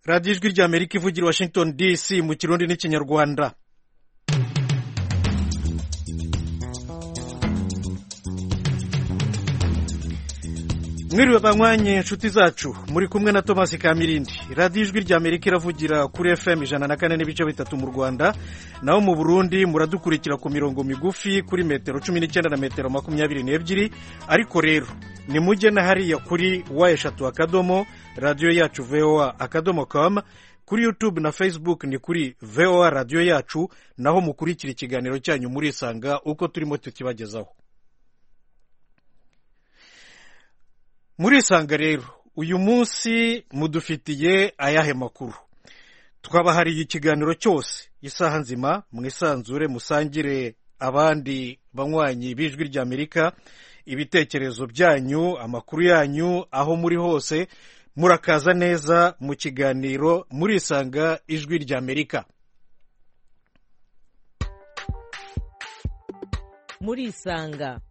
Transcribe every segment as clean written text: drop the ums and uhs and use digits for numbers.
radiyo ijwi ry'Amerika ivugira Washington DC mu Kirundi n'Ikinyarwanda. Mwiriwe banywanyi inshuti zacu, muri kumwe na Thomas Kamirindi. Radiyo ijwi ry'Amerika iravugira kuri FM 104.3 mu Rwanda, naho mu Burundi muradukurikira ku mirongo migufi kuri metero 19 na metero 22, ariko rero ni mujye na hariya kuri wa3 radio yacu voa.com, kuri YouTube na Facebook ni kuri VOA radio yacu, naho mukurikira ikiganiro cyanyu muri Isanga uko turimo tukibagezaho. Muri Isanga rero uyu munsi mudufitiye ayahe makuru? Twabahariye ikiganiro cyose isaha nzima, mwisanzure musangire abandi banywanyi b'ijwi ry'Amerika ibitekerezo byanyu, amakuru yanyu aho muri hose. Murakaza neza mu kiganiro Muri Isanga ijwi ry'Amerika. Muri Isanga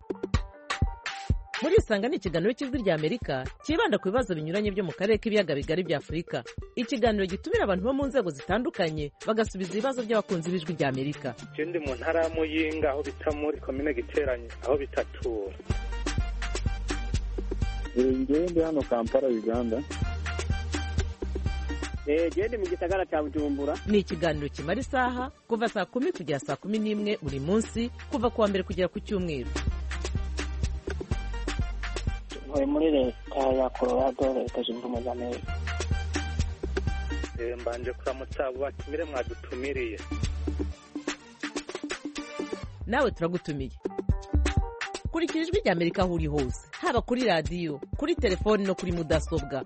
ni ikiganiro cy'ijwi ry'Amerika kibanda ku bibazo binyuranye byo mu karere k'ibiyaga bigari bya Afurika. Ikiganiro gitumira abantu bo mu nzego zitandukanye bagasubiza ibibazo by'abakunzi b'ijwi ry'Amerika. Ndi mu ntara ya Muyinga aho bita muri komine Giteranye aho bitatura. Ndi hano Kampala, Uganda. Ndi mu gisagara cya Bujumbura. Ni ikiganiro kimara isaha kuva saa 10 kugera saa 11 buri munsi, kuva kuwa mbere kugera ku Cyumweru. Muri leta ya Colorado, leta zunze ubumwe za Amerika. Mbanje kuramutsa abo batumire mwadutumiriye. Nawe turagutumiye. Kurikira ijwi ry'Amerika aho uri hose, haba kuri radio, kuri telefone no kuri mudasobwa.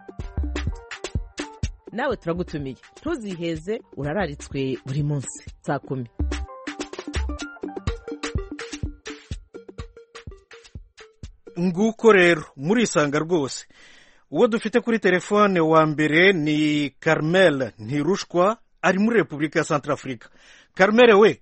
Nawe turagutumiye, ntuziheze, urararitswe buri munsi saa 10. Nguko rero muri Isanga rwose. Uwo dufite kuri telefone wa mbere ni Carmel Ntirushwa, ari muri Repubulika ya Centrafrica. Carmel we,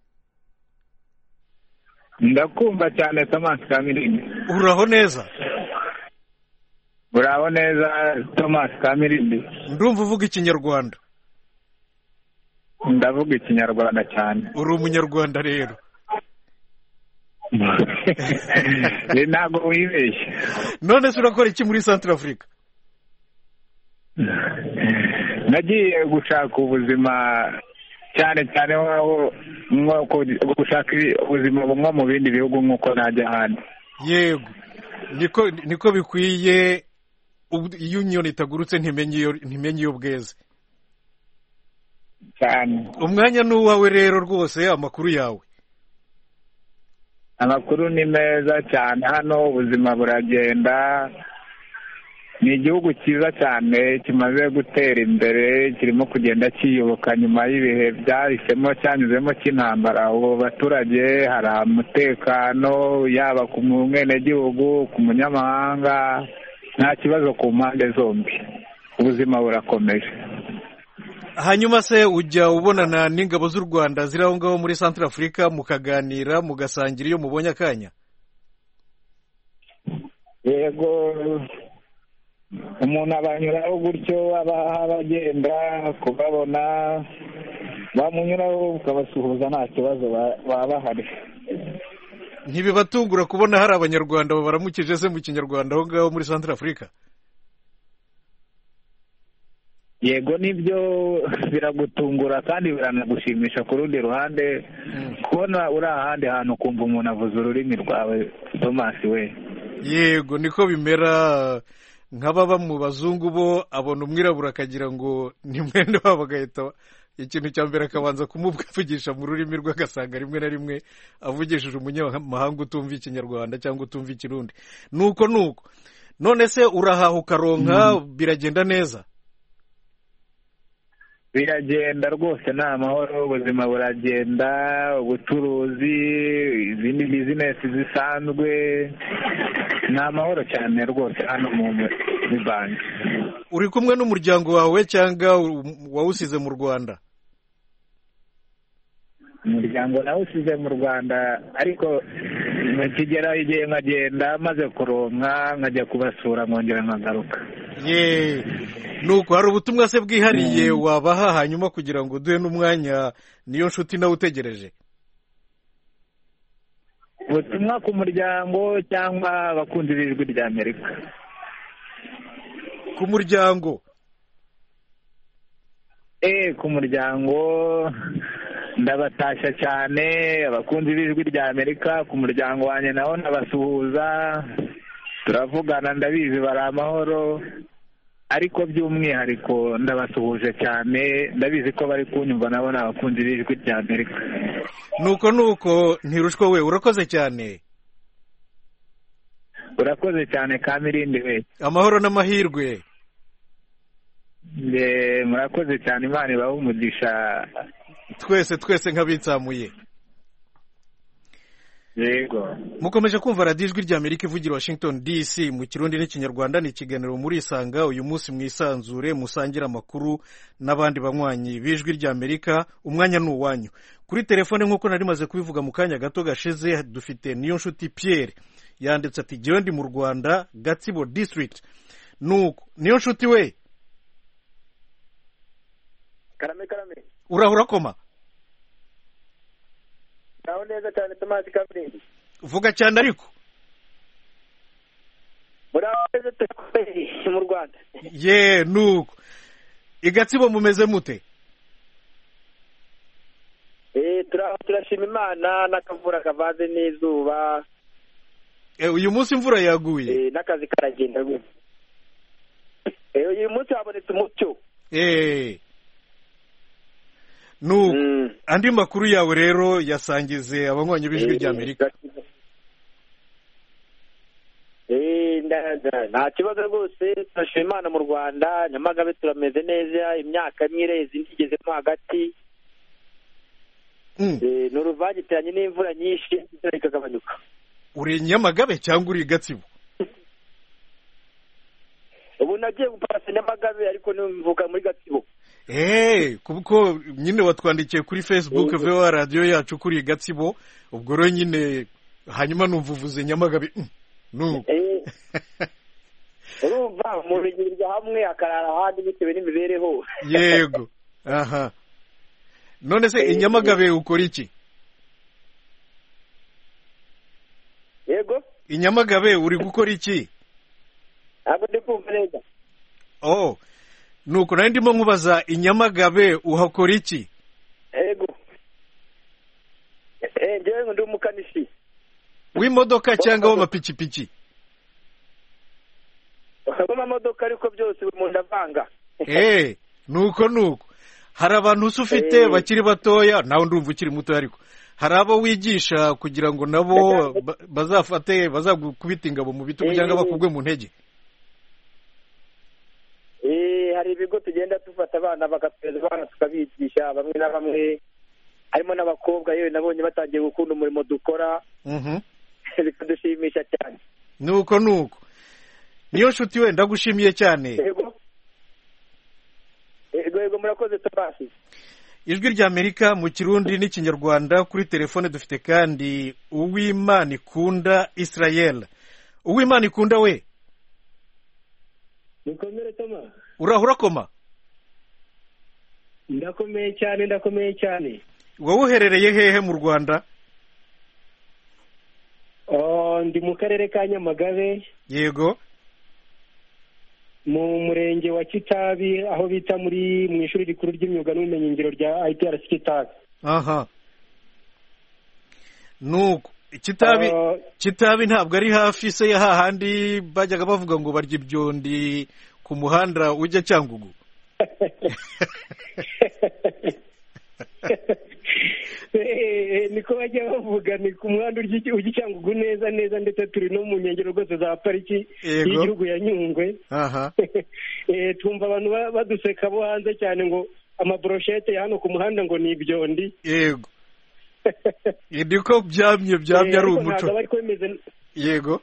Ndakumva cyane Thomas Kamirindi. uraho neza? Uraho neza Thomas Kamirindi. Ndumva uvuga Ikinyarwanda. Ndavuga Ikinyarwanda cyane. Uri umunyarwanda rero. Ntabwo wibeshye. None se urakora iki muri Centrafrica? Nagiye gushaka ubuzima cyane cyane aho gushaka ubuzima bumwe mu bindi bihugu nk'uko najya ahandi. Yego, niko bikwiye. Iyo inyoni itagurutse ntimenye iyo bweze cyane. Umwanya ni uwawe rero rwose, amakuru yawe. Amakuru ni meza cyane hano, ubuzima buragenda. Ni igihugu cyiza cyane kimaze gutera imbere, kirimo kugenda kiyoboka nyuma y'ibihe byahisemo cyanyuzemo cy'intambara. Ubu baturage hari umutekano, yaba ku mwenegihugu, ku munyamahanga, nta kibazo ku mpande zombi. Ubuzima burakomeje. Hanyuma se ujya ubonana n'ingabo z'u Rwanda ziri aho ngaho muri Centrafrica, mukaganira mugasangira iyo mubonye akanya? Yego, umuntu abanyuraho gutyo, abagenda kubabona bamunyuraho ukabasuhuza, nta kibazo baba bahari. Ntibibatungura kubona hari abanyarwanda babaramukije se mu Kinyarwanda aho ngaho muri Centrafrica? Yego, nibyo biragutungura kandi biranagushimisha ku rundi ruhande, kubona uri ahandi hantu ukumva umuntu avuze ururimi rwawe Thomas we. Yego, niko bimera. Nk'ababa mu bazungu bo abona umwirabura akagira ngo ni mwene wabo, agahita ikintu cya mbere akabanza kumuvugisha mu rurimi rwe, agasanga rimwe na rimwe avugishije umunyamahanga utumva Ikinyarwanda cyangwa utumva Ikirundi. Nuko none se urahaha ukaronka, biragenda neza? Biragenda rwose, ni amahoro, ubuzima buragenda, ubucuruzi, izindi bizinesi zisanzwe, ni amahoro cyane rwose hano muri banki. Uri kumwe n'umuryango wawe cyangwa wawusize mu Rwanda? Umuryango nawusize mu Rwanda, ariko nkigera igihe nkagenda maze kuronka nkajya kubasura nkongera nkagaruka. nuko hari ubutumwa se bwihariye wabaha hanyuma kugira ngo duhe n'umwanya niyo nshuti nawe utegereje? ubutumwa ku muryango cyangwa abakunzi b'ijwi rya Amerika? Ku muryango. Ku muryango ndabatashya cyane, abakunzi b'ijwi rya Amerika. Ku muryango wanjye nawo ndabasuhuza, turavugana, ndabizi bari amahoro, ariko by'umwihariko ndabasuhuje cyane, ndabizi ko bari kunyumva nabo ni abakunzi b'ijwi rya Amerika. nuko ntirushwa we, urakoze cyane. Urakoze cyane Kamirindi we. Amahoro n'amahirwe. Murakoze cyane, Imana ibahe umugisha twese nk'abitsamuye. Yego. Mukomeje kumva radiyo ijwi rya Amerika ivugira Washington DC mu Kirundi n'Ikinyarwanda. Ni ikiganiro muri Isanga, uyu munsi mwisanzure musangira amakuru n'abandi banywanyi b'ijwi rya Amerika. Umwanya ni uwanyu. Kuri telefone nk'uko nari maze kubivuga mu kanya gato gashize, dufite niyo nshuti Pierre, yanditse ati jyewe ndi mu Rwanda, Gatsibo district. Nuko niyo nshuti we, Karame urahura koma? Naho neza cyane Thomas Kamirindi. Vuga cyane ariko. Muraho turi mu Rwanda. Nuko Igatsibo mumeze mute? Turashima Imana, n'akavura kavaze n'izuba. Uyu munsi imvura yaguye. N'akazi karagenda gute? Uyu munsi habonetse umucyo. Nuko andi makuru yawe rero yasangize abanywanyi b'ijwi rya Amerika. Nta kibazo rwose, turashima Imana mu Rwanda. Nyamagabe turameze neza, imyaka n'irezi ntigezemo hagati. Ni uruvangitiranye n'imvura nyinshi ikagabanyuka. Uri Nyamagabe cyangwa uri Gatsibo? Ubu nagiye gupasa Nyamagabe ariko nimvuka muri Gatsibo. Kuko nyine watwandikiye kuri Facebook VOA radio yacu kuri Gatsibo, ubwo rero nyine hanyuma numva uvuze Nyamagabe. Urumva mu bigirya hamwe akarara ahandi bitewe n'imibereho. Yego. Aha. None se Inyamagabe ukora iki? Yego. Inyamagabe uri gukora iki? Abo ndikumva neza. Nuko nari ndimo nkubaza Inyamagabe uhakora iki? Yego. Njyewe ndi umukanishi. W'imodoka cyangwa w'amapikipiki? W'amamodoka ariko byose mu ndavanga. Nuko hari abantu ufite bakiri batoya, nawe ndumva ukiri muto, ariko hari abo wigisha kugira ngo nabo bazagukubita ingabo mu bitugu cyangwa bakugwe mu ntege? Hari ibigo tugenda dufata abana bagateza abana tukabigisha, bamwe na bamwe harimo n'abakobwa yewe nabonye batangiye gukunda umurimo dukora. Bikadushimisha cyane. Nuko niyo nshuti we, ndagushimiye cyane. Yego murakoze Thomas. Ijwi rya Amerika mu Kirundi n'Ikinyarwanda. Kuri telefone dufite kandi Uwimana ikunda Israel. Uwimana ikunda we, Mukomere Thomas. Urahura koma? Ndakomeye cyane. Wowe uherereye hehe mu Rwanda? Ndi mu karere ka Nyamagabe. Yego. Mu murenge wa Kitabi, aho bita mu ishuri rikuru ry'imyuga n'ubumenyingiro rya ITRC Kitabi. Aha. Nuko Kitabi ntabwo ari hafi se ya hahandi bajyaga bavuga ngo barya ibyondi ku muhanda ujya Cyangugu? Niko bajya bavuga, ni ku muhanda ujya Cyangugu neza, ndetse turi no mu nkengero rwose za pariki y'igihugu ya Nyungwe. Twumva abantu baduseka bo hanze cyane ngo amabroshete ya hano ku muhanda ngo ni ibyondi. Yego. Niko byamye ari umuco. Yego.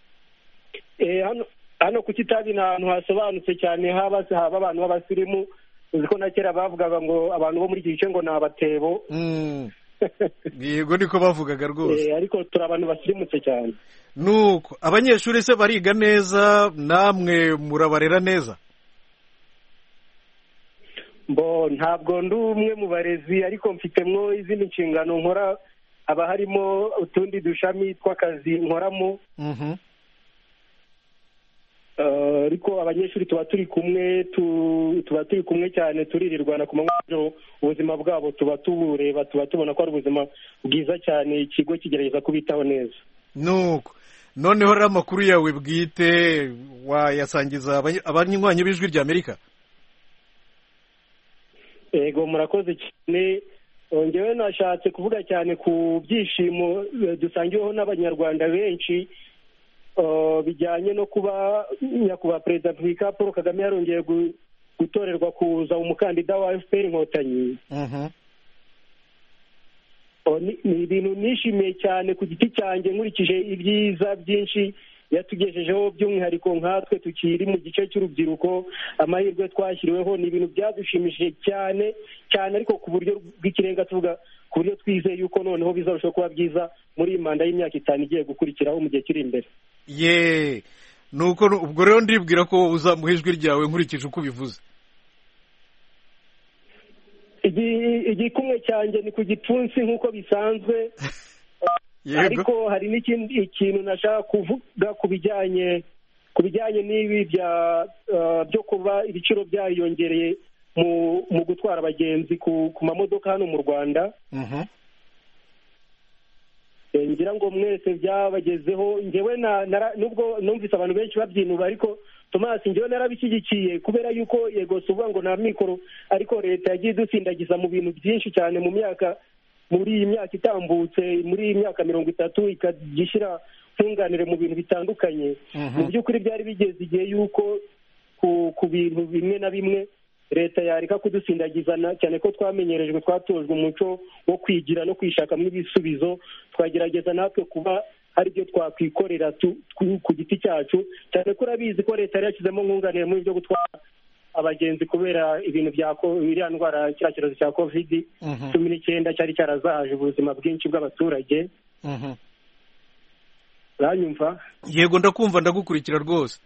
Hano ku Kitabi ni ahantu hasobanutse cyane, haba abantu b'abasirimu. Uzi ko na kera bavugaga ngo abantu bo muri iki gice ngo ni abatebo. Yego niko bavugaga rwose. Ariko turi abantu basirimutse cyane. Nuko abanyeshuri se bariga neza, namwe murabarera neza? ntabwo ndi umwe mu barezi ariko mfitemo izindi nshingano nkora, haba harimo utundi dushami tw'akazi nkoramo, ariko abanyeshuri tuba turi kumwe cyane, turirirwana ku manywa, ubuzima bwabo tuba tubureba, tuba tubona ko ari ubuzima bwiza cyane, ikigo kigerageza kubitaho neza. nuko noneho rero amakuru yawe bwite wayasangiza abanywanyi b'Ijwi ry'Amerika? Yego, murakoze cyane. Ngewe nashatse kuvuga cyane ku byishimo dusangiweho n'abanyarwanda benshi bijyanye no kuba nyakubahwa perezida wa Repubulika Paul Kagame yarongeye gutorerwa kuza umukandida wa FPR Inkotanyi. Ni ibintu nishimiye cyane ku giti cyanjye, nkurikije ibyiza byinshi yatugejejeho, by'umwihariko nkatwe tukiri mu gice cy'urubyiruko, amahirwe twashyiriweho, ni ibintu byadushimishije cyane cyane, ariko ku buryo bw'ikirenga, tuvuga ku buryo twizeye yuko noneho bizarushaho kuba byiza muri iyi manda y'imyaka 5 igiye gukurikiraho mu gihe kiri imbere. Nuko ubwo rero ndibwira ko uzamuha ijwi ryawe nkurikije uko ubivuze. Igikumwe cyanjye ni ku gipfunsi nk'uko bisanzwe, ariko hari n'ikindi kintu nashaka kuvuga ku bijyanye n'ibi byo kuba ibiciro byariyongereye mu gutwara abagenzi ku mamodoka hano mu Rwanda. Ngira ngo mwese byabagezeho, ngewe nubwo numvise abantu benshi babyinura, ariko Thomas, ngewe narabishyigikiye, kubera yuko yego suvuga ngo nta mikoro, ariko leta yagiye idusindagiza mu bintu byinshi cyane muri iyi myaka itambutse, muri iyi myaka 30 ikagishyira ntunganire mu bintu bitandukanye. Mu by'ukuri byari bigeze igihe yuko ku bintu bimwe na bimwe leta yareka kudusindagizana, cyane ko twamenyerejwe, twatojwe umuco wo kwigira no kwishakamo ibisubizo, twagerageza natwe kuba hari ibyo twakwikorera ku giti cyacu, cyane ko urabizi ko leta yari yashyizemo nkunganire muri byo gutwara abagenzi kubera ibintu iriya ndwara, kiriya kibazo cya COVID-19 cyari cyarazahaje ubuzima bwinshi bw'abaturage. uranyumva? Yego ndakumva, ndagukurikira rwose.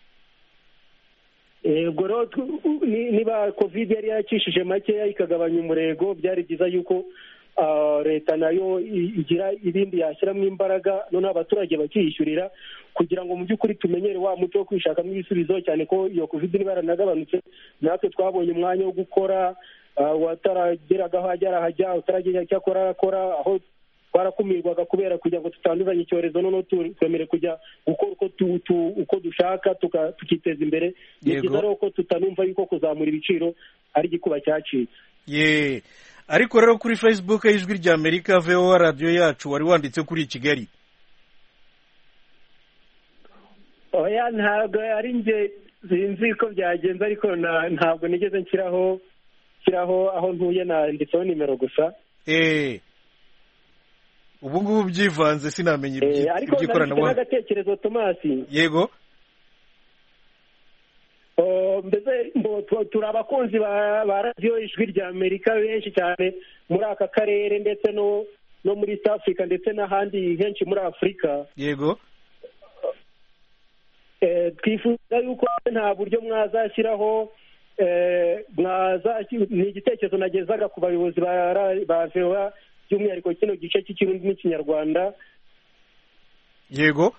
Yego rero niba COVID yari yakishije makeya ikagabanya umurego, byari byiza yuko leta nayo igira ibindi yashyiramo imbaraga, noneho abaturage bakiyishyurira, kugira ngo mu by'ukuri tumenyere wa muco wo kwishakamo ibisubizo, cyane ko iyo COVID niba yaranagabanutse, natwe twabonye umwanya wo gukora, watarageraga aho ajya utaragira icyo akora, aho twarakumirwaga kubera kugira ngo tutanduzanye icyorezo, noneho twemere kujya gukora uko dushaka tukiteza imbere. Ni byiza rero ko tutanumva yuko kuzamura ibiciro ari igikuba cyacitse. Ariko rero kuri Facebook y'Ijwi ry'Amerika VOA radio yacu wari wanditse kuri Kigali. Oya, ntabwo ari nge, sinzi ko byagenze, ariko ntabwo nigeze nshyiraho aho ntuye, nanditseho nimero gusa. Ubu ngubu byivanze sinamenye iby'ikoranabuhanga. Ariko agatekerezo Thomas. Yego. Mbese turi abakunzi ba radiyo Ijwi ry'Amerika benshi cyane muri aka karere, ndetse no muri East Africa, ndetse n'ahandi henshi muri Afurika. Yego. Twifuza yuko nta buryo mwazashyiraho, ni igitekerezo nagezaga ku bayobozi ba VOA, by'umwihariko kino gice cy'Ikirundi n'Ikinyarwanda. Yego.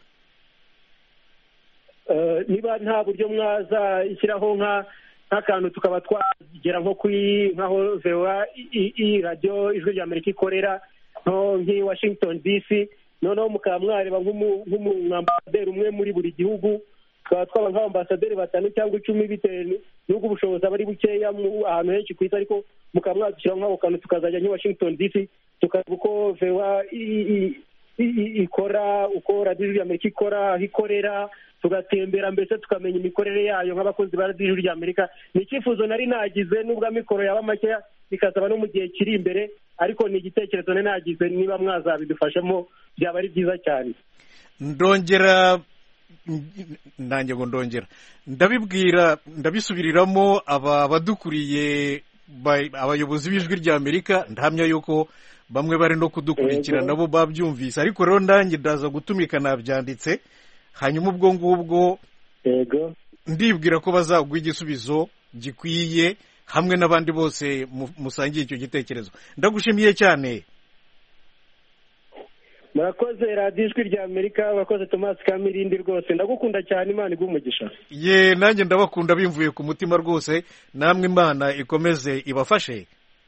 Niba nta buryo mwazashyiraho nk'akantu tukaba twagera nk'aho VOA radiyo Ijwi ry'Amerika ikorera, nk'i Washington DC, noneho mukaba mwareba nk'umwambasaderi umwe muri buri gihugu, tukaba twaba nk'abambasaderi 5 cyangwa 10 bitewe n'ubwo ubushobozi aba ari bukeya ahantu henshi ku isi, ariko mukaba mwadushyiraho nk'ako kantu tukazajya nk'i Washington DC, tukareba uko VOA ikora, uko radiyo Ijwi ry'Amerika ikora, aho ikorera, tugatembera mbese tukamenya imikorere yayo nk'abakozi ba radiyo Ijwi ry'Amerika. Ni icyifuzo nari nagize, nubwo amikoro yaba makeya bikazaba no mu gihe kiri imbere, ariko ni igitekerezo nari nagize, niba mwazabidufashamo byaba ari byiza cyane. Ndabisubiriramo abadukuriye abayobozi b'Ijwi ry'Amerika, ndahamya yuko bamwe bari no kudukurikira nabo babyumvise, ariko rero ndange ndaza gutumika nabyanditse, hanyuma ubwo ngubwo ndibwira ko bazagwa igisubizo gikwiye hamwe n'abandi bose musangiye icyo gitekerezo. Ndagushimiye cyane. murakoze radiyo ijwi rya Amerika, murakoze Thomas Kamirindi, rwose ndagukunda cyane, Imana iguhe umugisha. Ye, nanjye ndabakunda bimvuye ku mutima rwose, namwe Imana ikomeze ibafashe.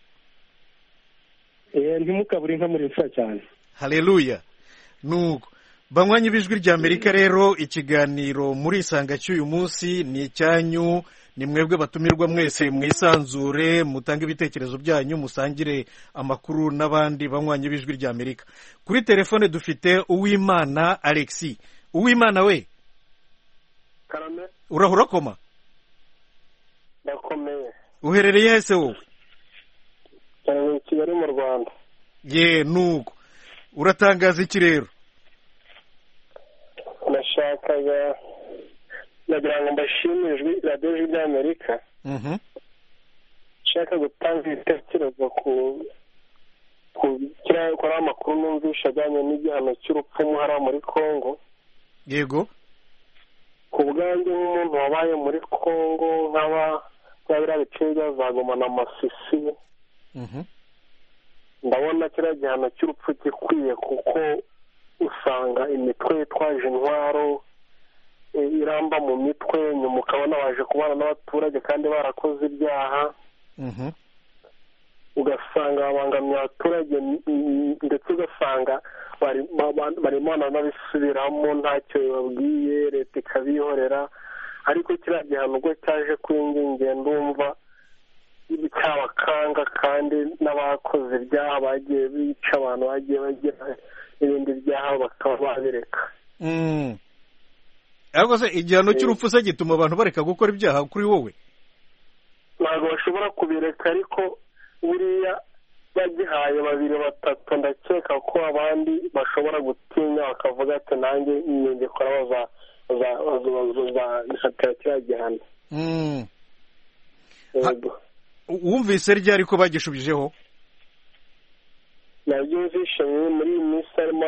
Ntimukabure inka muri mfura cyane. Haleluya. Nuko banywanyi b'ijwi rya Amerika rero, ikiganiro muri isanga cy'uyu munsi ni icyanyu, ni mwebwe batumirwa mwese mwisanzure, mutanga ibitekerezo byanyu, musangire amakuru n'abandi banywanyi b'ijwi rya Amerika. Kuri telefone dufite Uwimana Alexis. Uwimana we, karame, urahura koma? ndakomeye. Uherereye hese wowe? Ni Kigali mu Rwanda. Ye, nuko uratangaza iki rero? Nashakaga nagira ngo mbashimire ijwi radiyo ijwi rya Amerika. Nshaka gutanga ibitekerezo ku kiriya amakuru numvisha ajyanye n'igihano cy'urupfu hariya muri Congo. Yego. Ku bwanjye nk'umuntu wabaye muri Congo, biriya bice bya za Goma na Masisi, ndabona kiriya gihano cy'urupfu gikwiye, kuko usanga imitwe yitwaje intwaro iramba mu mitwe, nyuma ukabona baje kubana n'abaturage kandi barakoze ibyaha, ugasanga babangamiye abaturage, ndetse ugasanga barimo n'abisubiramo ntacyo bibabwiye, leta ikabihorera. Ariko kiriya gihano ubwo cyaje kwingingira, ndumva cyabakanga, kandi n'abakoze ibyaha bagiye bica abantu, bagiye bagira n'ibindi byaha bakaba babireka. Ariko se igihano cy'urupfu se gituma abantu bareka gukora ibyaha kuri wowe? Ntabwo bashobora kubireka, ariko buriya bagihaye 2-3 ndakeka ko abandi bashobora gutinya bakavuga ati nanjye nyingikora bazahatira kiriya gihano. Wumvise ryari ko bagishubijeho? nabyumvishe muri iyi minsi arimo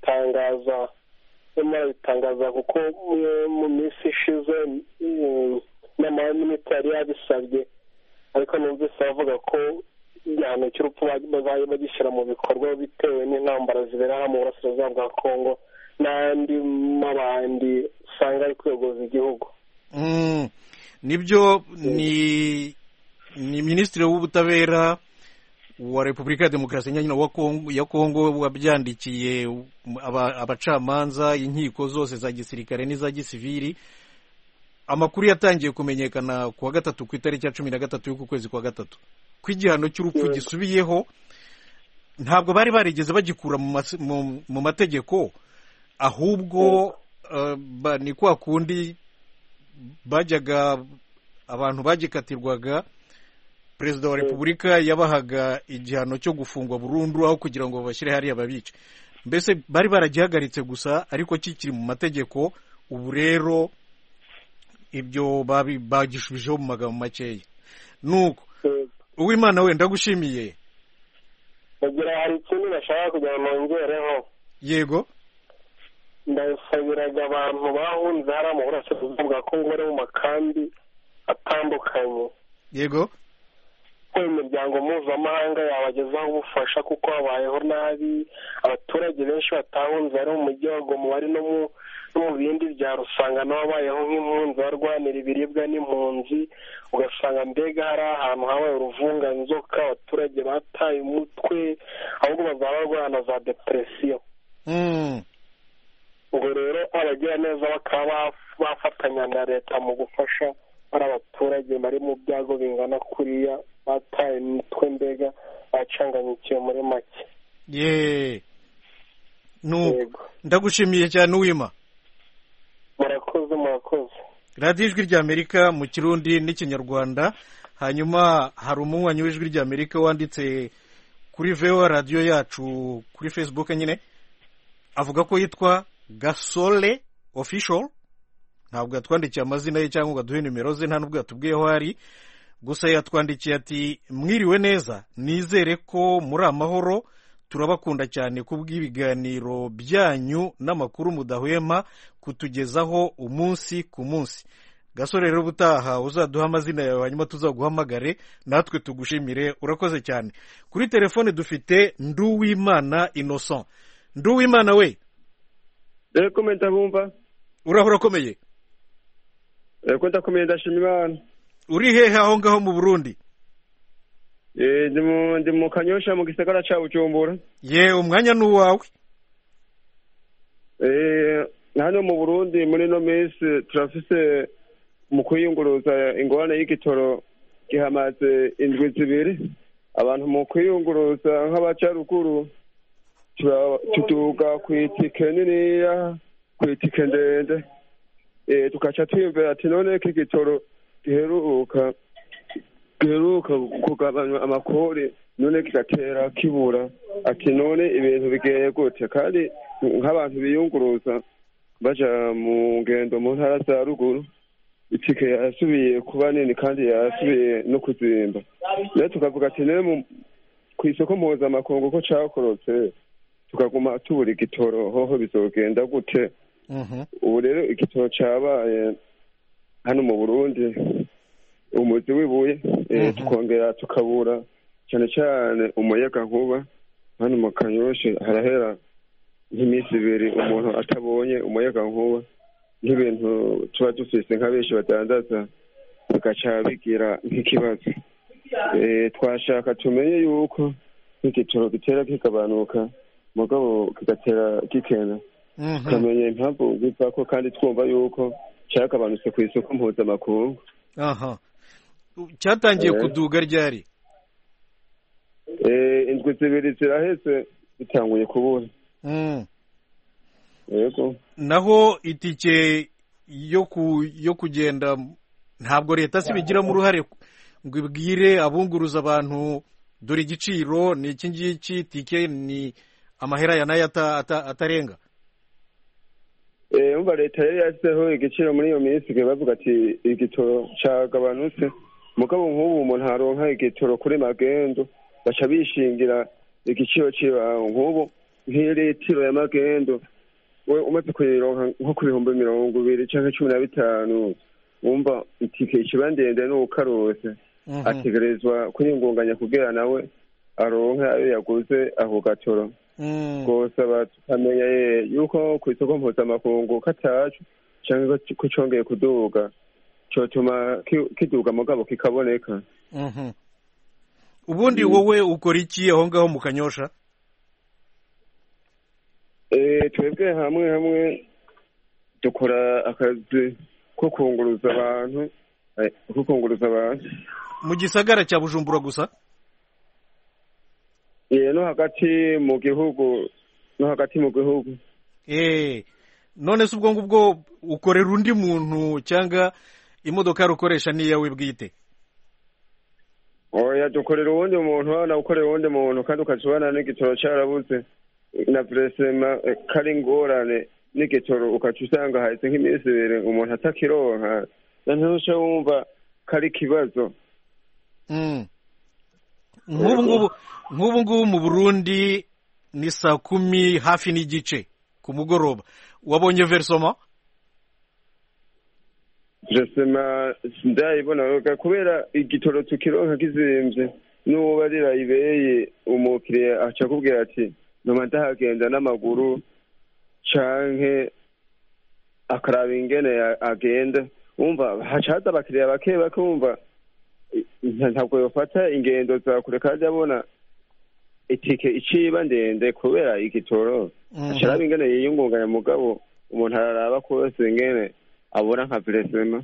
arabitangaza kuko mu minsi ishize n'amaminota yari yabisabye, ariko numvise bavuga ko igihano cy'urupfu bazajya bagishyira mu bikorwa bitewe n'intambara zibera mu burasirazuba bwa Congo n'andi mabandi usanga ari kuyogoza igihugu. Nibyo, ni minisitiri w'ubutabera wa Repubulika ya Demokarasi ya Kongo wabyandikiye abacamanza, inkiko zose za gisirikare n'iza gisivili. Amakuru yatangiye kumenyekana kuwa gatatu ku itariki ya 13 y'uku kwezi kwa gatatu ko igihano cy'urupfu gisubiyeho. Ntabwo bari barigeze bagikura mu mategeko, ahubwo ni kwa kundi bajyaga abantu bagikatirwaga, Perezida wa Repubulika yabahaga igihano cyo gufungwa burundu aho kugira ngo babashyire hariya babice. Mbese bari baragihagaritse gusa, ariko kikiri mu mategeko. Ubu rero ibyo bagishubijeho mu magambo makeya. Nuko Uwimana we, ndagushimiye. Hari ikintu nashaka kugira ngo nongereho. Yego. Ndasabiraga abantu bahunze hariya mu burasirazuba bwa Kongo bari mu makambi atandukanye. Yego. Ko imiryango mpuzamahanga yabagezaho ubufasha, kuko habayeho nabi, abaturage benshi batahunze ari mu mujyi wa Goma, bari no mu bindi byaro, usanga n'ababayeho nk'impunzi barwanira ibiribwa n'impunzi, ugasanga mbega hari ahantu habaye uruvunganzoka, abaturage bataye umutwe, ahubwo bazaba barwana za depresiyo. Ubwo rero abagira neza bakaba bafatanya na leta mu gufasha ari abaturage bari mu byago bingana kuriya, bataye imitwe, mbega bacanganyikiye muri make. Ndagushimiye cyane Uwima. Murakoze. Radiyo ijwi rya Amerika mu Kirundi n'Ikinyarwanda. Hanyuma hari umunywanyi w'ijwi rya Amerika wanditse kuri VOA radiyo yacu kuri Facebook nyine, avuga ko yitwa Gasole Official. Ntabwo yatwandikiye amazina ye cyangwa ngo aduhe nimero ze, nta nubwo yatubwiye aho ari, gusa yatwandikiye ati mwiriwe neza, nizere ko muri amahoro, turabakunda cyane kubw'ibiganiro byanyu n'amakuru mudahwema kutugezaho umunsi ku munsi. Gasore rero ubutaha uzaduha amazina yawe hanyuma tuzaguhamagare natwe tugushimire. Urakoze cyane. Kuri telefone dufite Nduwimana Innocent. Nduwimana we, komenta bumva urahura komeye? ko ndakomeye ndashima Imana. Uri hehe aho ngaho mu Burundi? Ndi mu Kanyosha mu gisagara ca Bujumbura. Umwanya ni uwawe. Hano mu Burundi muri no minsi turafise mu kwiyunguruza ingorane y'igitoro gihamaze indwi zibiri. Abantu mu kwiyunguruza nk'abaca ruguru tuduga kw'itike niniya kw'itike ndende, tukaca twiyumvira ati none ko igitoro giheruka kugabanywa amakori none kigatera kibura, ati none ibintu bigeye gute? Kandi nk'abantu biyunguruza baja mu ngendo mu ntara za ruguru itike yasubiye kuba nini kandi yasubiye no kuzimba. Rero tukavuga ati none kw'isoko mpuzamakungu ko cakorotse tukaguma tubura igitoro hoho bizogenda gute? Ubu rero igitoro cabaye hano mu Burundi umuzi w'ibuye, tukongera tukabura cyane cyane umuyaga nkuba. Hano mu Kanyosha harahera nk'iminsi ibiri umuntu atabonye umuyaga nkuba, nk'ibintu tuba dufise nka benshi badandaza bigaca bigira nk'ikibazo. Twashaka tumenye yuko nk'igitoro gitera kigabanuka mugabo kigatera gikena, tukamenya impamvu bivako kandi twumva yuko cyagabanutse ku isoko mpuzamakungu. Cyatangiye kuduga ryari? Indwi zibiri ziraheze bitanguye kubura. Yego. Naho itike yo kugenda ntabwo leta sibigiramo uruhare ngo ibwire abunguruza abantu dore igiciro ni iki ngiki, itike ni amahera ya nayo atarenga? Umva leta yari yashyizeho igiciro muri iyo minsi bavuga ati igitoro cagabanutse, mugabo nk'ubu umuntu aronka igitoro kuri magendo baca bishingira igiciro cy'ibaho. Nk'ubu nk'ilitiro ya magendo we umaze kuyironka nko ku 20,000 canke 15, wumva itike ikiba ndende n'ukarose ategerezwa kuyingunganya kugira nawe aronke ayo yaguze ako gatoro. Gosaba tukamenya yuko ku isoko mpuzamakungu katacu canke ko congeye kuduga cotuma kiduga mugabo kikaboneka. Ubundi wowe ukora iki aho ngaho mu Kanyosha? Twebwe hamwe dukora akazi ko kunguruza abantu mu gisagara cya Bujumbura gusa? No hagati mu gihugu. None se ubwo ngubwo ukorera undi muntu cyangwa imodoka rukoresha niyawe bwite? Oya, dukorera uwundi muntu, na ukorera uwundi muntu kandi ukacubana n'igitoro cyarabuze na presema kari ngorane n'igitoro ukaca usanga hahise nk'iminsi ibiri umuntu atakironka, ntusha wumva kari kibazo. Nk'ubu ngubu mu Burundi ni 10:00 hafi n'igice ku mugoroba. Wabonye versoma? Versoma ndayibona kubera igitoro tukironka kizimvye, n'uwo barira ibeye umukiriya aca kubwira ati noma ndahagenda n'amaguru canke akaraba ingene agenda. Wumva hacaza abakiriya bake wumva ntabwo yofata ingendo za kure kandi abona itike iciba ndende kubera igitoro. Acaraba ingene yiyungunganya mugabo umuntu araraba kose ingene abona nka versema.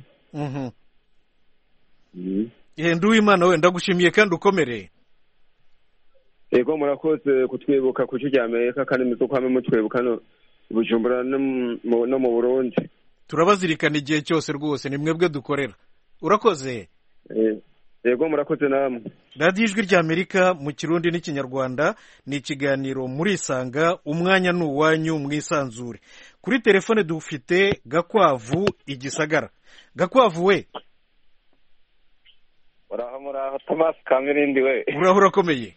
Nduwimana we ndagushimiye kandi ukomereye. Yego murakoze kutwibuka ku cyo Amerika kandi muzokwame mutwibuka no Bujumbura no mu Burundi. Turabazirikana igihe cyose rwose, ni mwebwe dukorera. Urakoze. Yego murakoze namwe. Radio Ijwi rya Amerika mu Kirundi n'Ikinyarwanda ni ikiganiro muri Isanga, umwanya n'uwanyu mwisanzure. Kuri telefone dufite Gakwavu Igisagara. Gakwavu we. Muraho Thomas Kamirindi we. Urakomeye?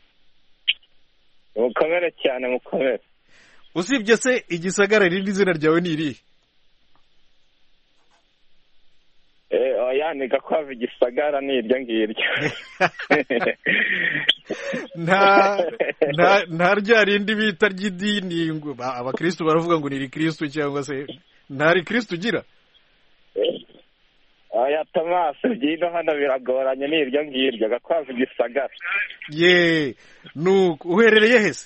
Mukomere cyane mukomere. Usibye se Igisagara rindi zina ryawe ni iri? mani gakwavu igisagara ni iryo ngiryo. nta rya rindi bita ry'idini abakristo baravuga ngo ni rikristo cyangwa se nta rikristo ugira? Oya Tomasi, byino hano biragoranye ni iryo ngiryo gakwavu igisagara. Ye nuko uherereye hese?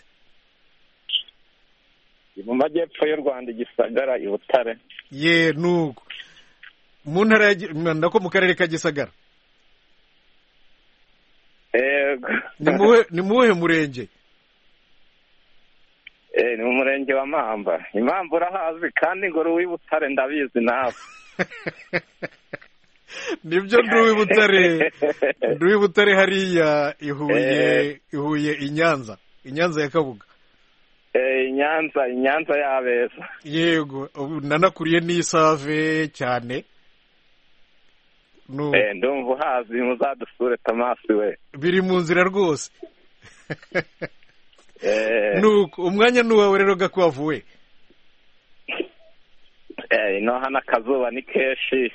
Mu majyepfo y'u Rwanda igisagara i Butare. Ye nuko mu ntara ndako mu karere ka Gisagara. Ni muhe murenge? Ni mu murenge wa Mamba. Impamvu urahazi kandi ngo uri Butare ndabizi nawe. Nibyo nduwi Butare hariya ihuye Inyanza ya Kabuga. Inyanza y'abeza. Yego nanakuriye n'Isave cyane. Ndumva uhazi muzadusure Tomasi we. Biri mu nzira rwose. Nuko umwanya n'uwawe rero Gakwavu we. Ino hano akazuba ni kenshi.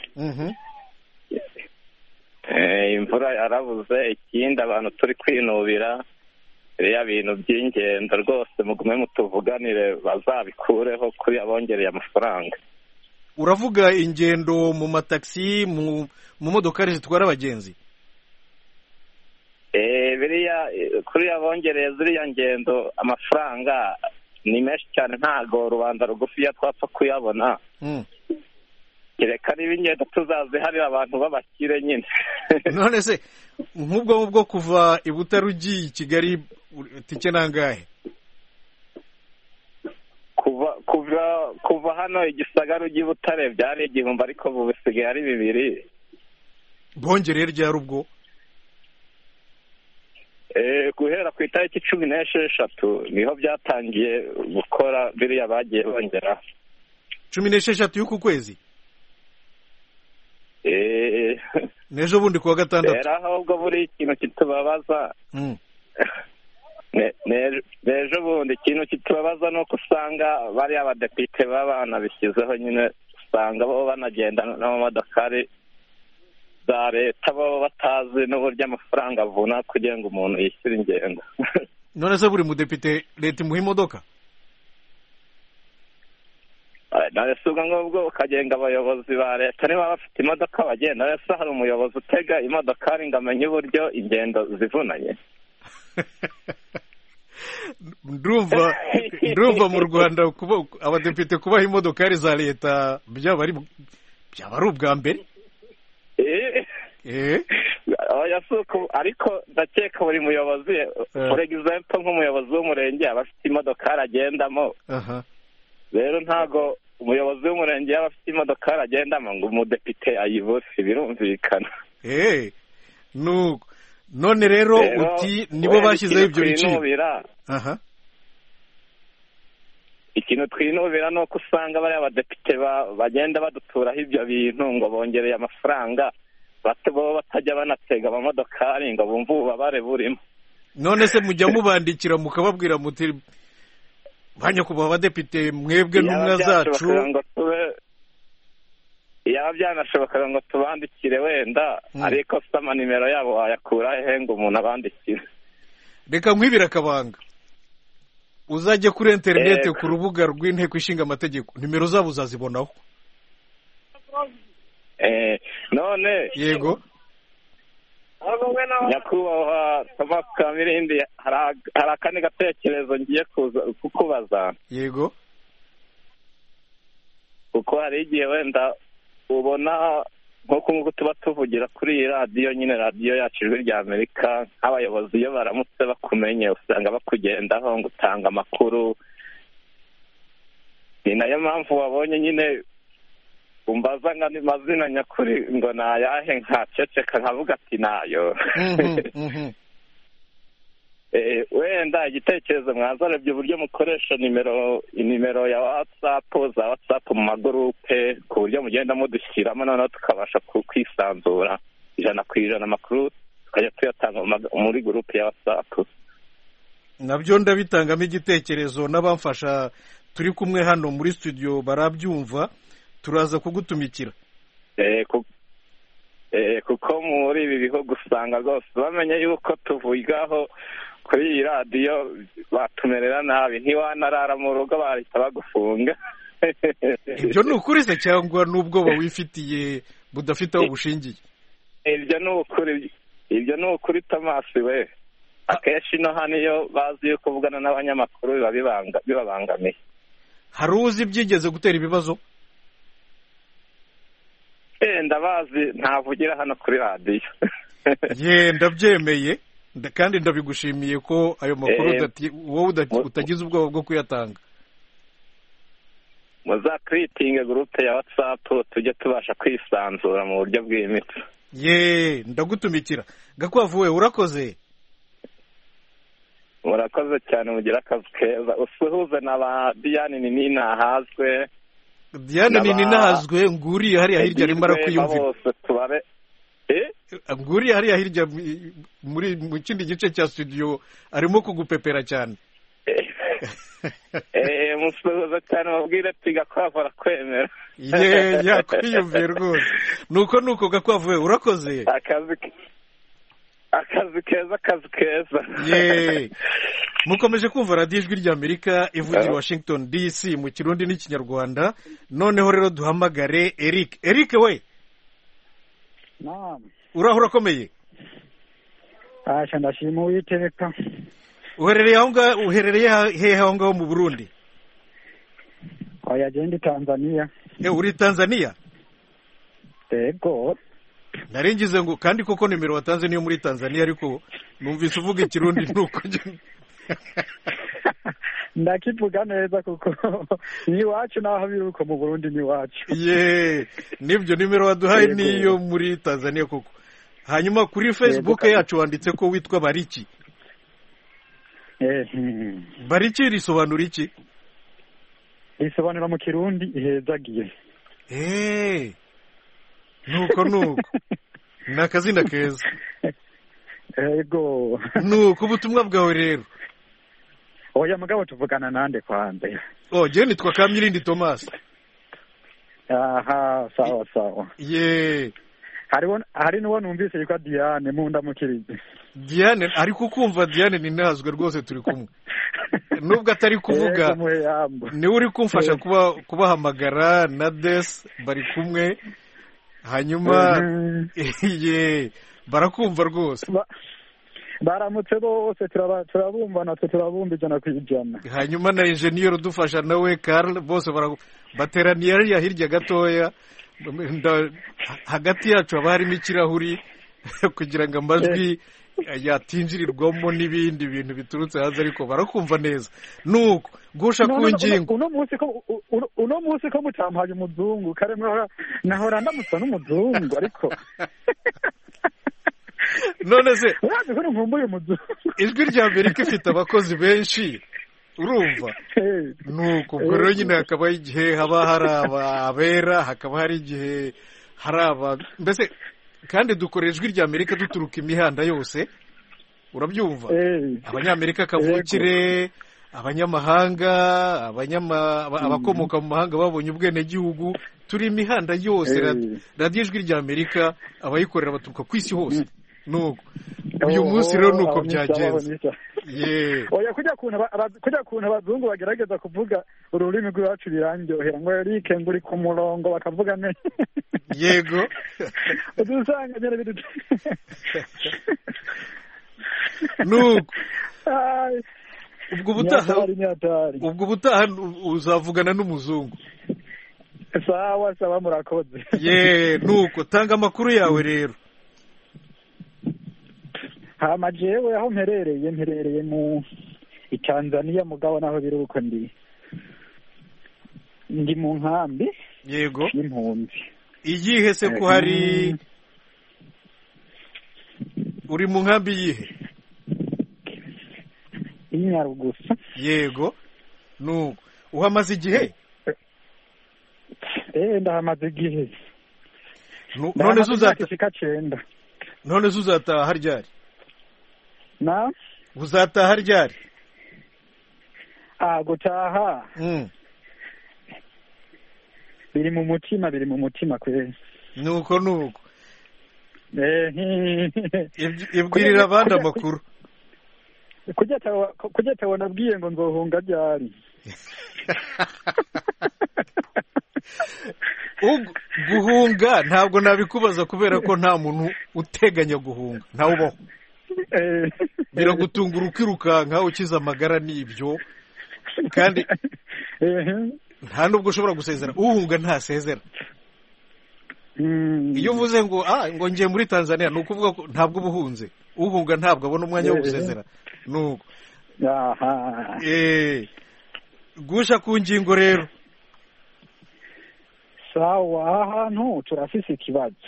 Imvura yarabuze, ikindi abantu turi kwinubira biriya bintu by'ingendo rwose mugume mutuvuganire bazabikureho kuri abongereye amafaranga. Uravuga ingendo mu mataxi mu modokari zitwara abagenzi? Biriya kuri abongereye ziriya ngendo amafaranga ni menshi cyane, ntago rubanda rugufi twapfa kuyabona. Kereka niba ingendo tuzaziharira abantu b'abakire nyine. None se nk'ubwo bwo kuva i Butare ugiye i Kigali tike nangahe? Kuva hano igisagara ugiye Butare byari 1,000 ariko ubu bisigaye ari 2. Bongereye ryari ubwo? Guhera ku itariki 16 niho byatangiye gukora biriya bagiye bongera. 16 y'uku kwezi? Nejo bundi kuwa gatandatu. Rero ahubwo buri ikintu kitubabaza. Nejo bundi ikintu kitubabaza no kusanga bari abadepite babana bishyizeho nyine usanga bo banagenda n'amamodokari za leta bo batazi n'uburyo amafaranga avuna kugira ngo umuntu yishyure ingendo. None se buri mudepite leta imuha imodoka? Nasuga ngubwo ukagenga abayobozi ba leta niba bafite imodoka bagenda, rese hari umuyobozi utega imodokari ngo amenye uburyo ingendo zivunanye. Ndumva mu Rwanda abadepite kubaha imodokari za leta byaba ari ubwa mbere. Ariko ndakeka buri muyobozi, for example nk'umuyobozi w'umurenge aba afite imodokari agendamo. Rero ntago umuyobozi w'umurenge yaba afite imodokari agendamo ngo umudepite ayibure, birumvikana. Nuko none rero uti nibo bashyizeho ibyo biciro. Ikintu twinubira no kusanga bari abadepite bagenda baduturaho ibyo bintu ngo bongereye amafaranga, bo batajya banatega amamodokari ngo bumve ububabare burimo. None se mujya mubandikira mukababwira muti banyakubahwa abadepite mwebwe n'umwa zacu? Yaba byanashobokaga ngo tubandikire wenda, ariko sama nimero yabo wayakura hehe ngo umuntu abandikire? Reka nkwibira akabanga, uzajye kuri interineti ku rubuga rw'inteko ishinga amategeko, nimero zabo uzazibonaho. None yego nyakubahwa Tomasi Kamirindi, hari akandi gatekerezo ngiye kukubaza. Yego. Kuko hari igihe wenda ubona nk'uko nguko tuba tuvugira kuri iyi radiyo nyine, radiyo yacu Ijwi rya Amerika, nk'abayobozi iyo baramutse bakumenye usanga bakugendaho ngo utanga amakuru. Ni nayo mpamvu wabonye nyine umbaza ngo ni mazina nyakuri ngo nayahe, nkaceceka nkavuga ati nayo. Wenda igitekerezo mwazarebye uburyo mukoresha nimero ya WhatsApp mu magurupe, ku buryo mugenda mudushyiramo noneho tukabasha kwisanzura 100% amakuru tukajya tuyatanga muri gurupe ya WhatsApp. Nabyo ndabitangamo igitekerezo, n'abamfasha turi kumwe hano muri studio barabyumva, turaza kugutumikira. kuko muri ibi bihugu usanga rwose bamenye yuko tuvugaho kuri iyi radiyo batumerera nabi, ntiwanarara mu rugo bahita bagufunga. Ibyo ni ukuri se cyangwa n'ubwoba wifitiye budafite aho bushingiye? Ibyo ni ukuri Tomasi we. Akenshi no hano iyo bazi yuko kuvugana n'abanyamakuru biba bibabangamiye. Hari uzi byigeze gutera ibibazo? Ndabazi, ntavugira hano kuri radiyo. Ndabyemeye kandi ndabigushimiye ko ayo makuru wowe utagize ubwoba bwo kuyatanga. Muzakritinge gurupe ya WhatsApp tujye tubasha kwisanzura mu buryo bw'imitsi. Ndagutumikira. Gakwavu we urakoze. Murakoze cyane, mugira akazi keza. Usuhuze na ba Diane Nina hazwe. Diane Nina hazwe nguriye hariya hirya arimo arakwiyumvira. Nguriye hariya hirya mu kindi gice cya studio arimo kugupepera cyane. Musuhuze cyane mubwire ati Gakwavu arakwemera. Yakwiyumviye rwose. Nuko Gakwavu we urakoze. Akazi keza. Mukomeje kumva radiyo ijwi ry'Amerika ivugira Washington DC mu Kirundi n'Ikinyarwanda. Noneho rero duhamagare Eric. Eric we. Naam. Urakomeye? Ndashima Uwiteka. Uherereye hehe aho ngaho mu Burundi? Oya, ndi Tanzania. Uri Tanzania? Yego. Naringize ngo kandi koko nimero watanze niyo muri Tanzania, ariko numvise uvuga Ikirundi nuko ndakivuga neza kuko ni wacu naho biruko mu Burundi ni wacu. Nibyo nimero waduhaye niyo muri Tanzania koko. Hanyuma kuri Facebook yacu wanditse ko witwa Bariki. Bariki risobanura iki? Risobanura mu Kirundi ihezagiye. Nuko ni akazina keza. Yego. Nuko ubutumwa bwawe rero? Oya mugabo tuvugana nande kwanza. Je nitwa Kamilindi Thomas. Aha, sawa. Hari n'uwo numvise yitwa Diane mundamukirize. Diane ariko kumva Diane ninazwe rwose turi kumwe. Nubwo atari kuvuga ni uri kumfasha kubahamagara na Des bari kumwe. Hanyuma barakumva rwose. Baramutse bose turabumva natwe turabumva ijana ku ijana. Hanyuma na engineer udufasha nawe Karl bose bateraniye hirya gatoya. Hagati yacu haba harimo ikirahuri kugira ngo amajwi yatinjirirwamo n'ibindi bintu biturutse hanze, ariko barakumva neza. Nuko gusha ku ngingo uno munsi ko mutampaye umuzungu kare nahora ndamusa n'umuzungu ariko none se ijwi ry'Amerika ifite abakozi benshi urumva. Nuko ubwo rero nyine hakaba igihe haba hari abera, hakaba hari igihe hari mbese kandi dukora ijwi ry'Amerika duturuka imihanda yose, urabyumva. Abanyamerika kavukire, abanyamahanga, abakomoka mu mahanga babonye ubwenegihugu, turi imihanda yose. radiyo ijwi ry'Amerika abayikorera baturuka ku isi hose. Nuko uyu munsi rero nuko byagenze. Oya kujya kuntu abazungu bagerageza kuvuga ururimi rw'iwacu birandyohera ngo Eric nguri ku murongo bakavuga ne. Yego. Udusanga nyene bidu. Nuko ubwo butaha uzavugana n'umuzungu. Sawa murakoze. Nuko tanga amakuru yawe rero. Hama jewe aho mperereye mu Tanzania mugabo naho biruko ndi mu nkambi. Yego. Y'impunzi. Iyihe se ko hari uri mu nkambi yihe? Inyarugusa. Yego. Nuko uhamaze igihe? Ndahamaze igihe. None uzataha ryari? Uzataha ryari? Gutaha. biri mu mutima kwezi. Nuko ibwirira abandi amakuru kujya tabona abwiye ngo nzohunga ryari guhunga ntabwo nabikubaza kubera ko nta muntu uteganya guhunga ntawe ubaho biragutungura ukirukanka ukiza amagara n'ibyo kandi nta nubwo ushobora gusezera uhunga ntasezera iyo uvuze ngo ngiye muri Tanzania ni ukuvuga ko ntabwo uba uhunze uhunga ntabwo abona umwanya wo gusezera nuko gusha ku ngingo rero sawa ahantu turafise ikibazo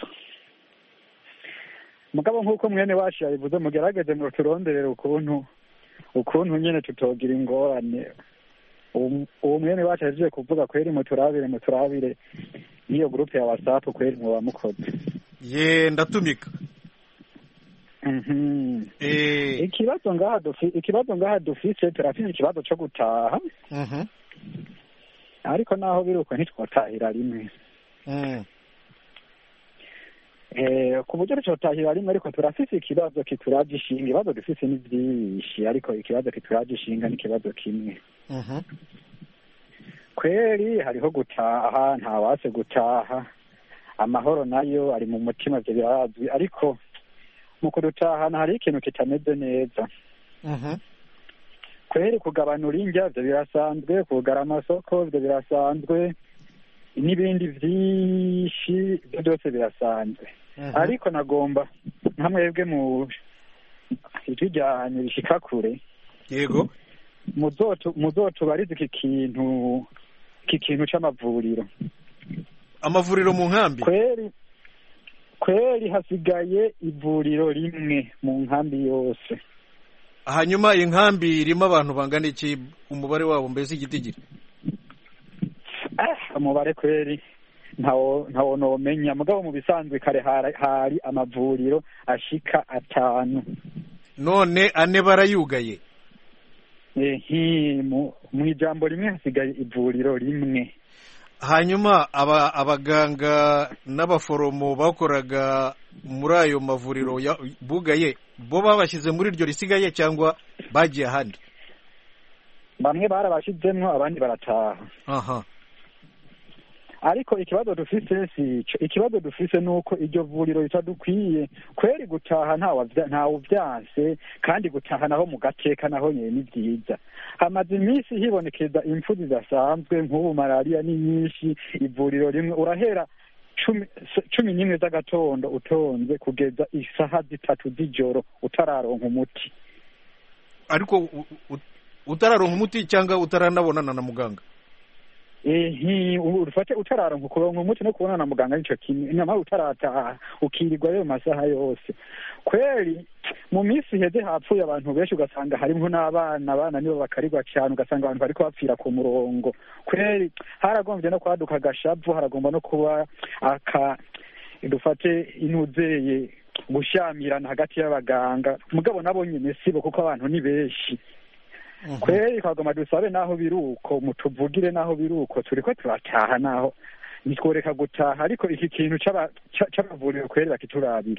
mugabo nk'uko mwene wacu yabivuze mugerageze ngo turonderere ukuntu nyine tutogira ingorane uwo mwene wacu yaje kuvuga kweri muturabire iyo groupe ya WhatsApp kweri mu bamukoze ndatumika ikibazo ngaha dufise turafise ikibazo cyo gutaha ariko naho biruko ntitwatahira rimwe ku buryo tutahira rimwe ariko turafise ikibazo kituraje ishinga ibibazo dufise ni byinshi ariko ikibazo kituraje ishinga ni ikibazo kimwe kweri hariho gutaha ntawase gutaha amahoro nayo ari mu mutima byo birazwi ariko mu kudutahana hari ikintu kitameze neza kweri kugabanura indya byo birasanzwe kugara amasoko byo birasanzwe n'ibindi byinshi byo byose birasanzwe ariko nagomba nka mwebwe mu ijwi ryanyu rishika kure yego muzotubarize iki kintu c'amavuriro amavuriro mu nkambi kweri hasigaye ivuriro rimwe mu nkambi yose hanyuma inkambi irimo abantu bangana iki umubare wabo mbese igitigiri umubare kweri ntawo nomenya mugabo mu bisanzwe kare hari amavuriro ashika 5 none 4 barayugaye mu ijambo rimwe hasigaye ivuriro rimwe hanyuma abaganga n'abaforomo bakoraga muri ayo mavuriro bugaye bo babashyize muri iryo risigaye cyangwa bagiye ahandi bamwe barabashizemwo abandi barataha ariko ikibazo dufise nuko iryo vuriro ritadukwiye kweri gutaha ntawe vyanse kandi gutaha naho mu gateka naho nyene ni vyiza hamaze iminsi hibonekeza impfu zidasanzwe nk'ubu malariya ni nyinshi ivuriro rimwe urahera 11 z'agatondo utonze kugeza isaha 3 z'ijoro utararonka umuti ariko utararonka umuti cyangwa utaranabonana na muganga urufate utararonka kuronka umuti no kubonana na muganga nico kimwe nyamara utarataha ukirirwa rero masaha yose kweri mu minsi heze hapfuye abantu benshi ugasanga harimo n'abana nibo bakarirwa cyane ugasanga abantu bariko bapfira ku murongo kweri haragombye no kwaduka agashavu haragomba no kuba dufate inuzeye gushamirana hagati y'abaganga mugabo nabo nyine sibo kuko abantu ni benshi kweri twagomba dusabe naho biruko mutuvugire naho biruko turiko turataha naho nitworeka gutaha ariko iki kintu c'abavuriro kweri bakiturabire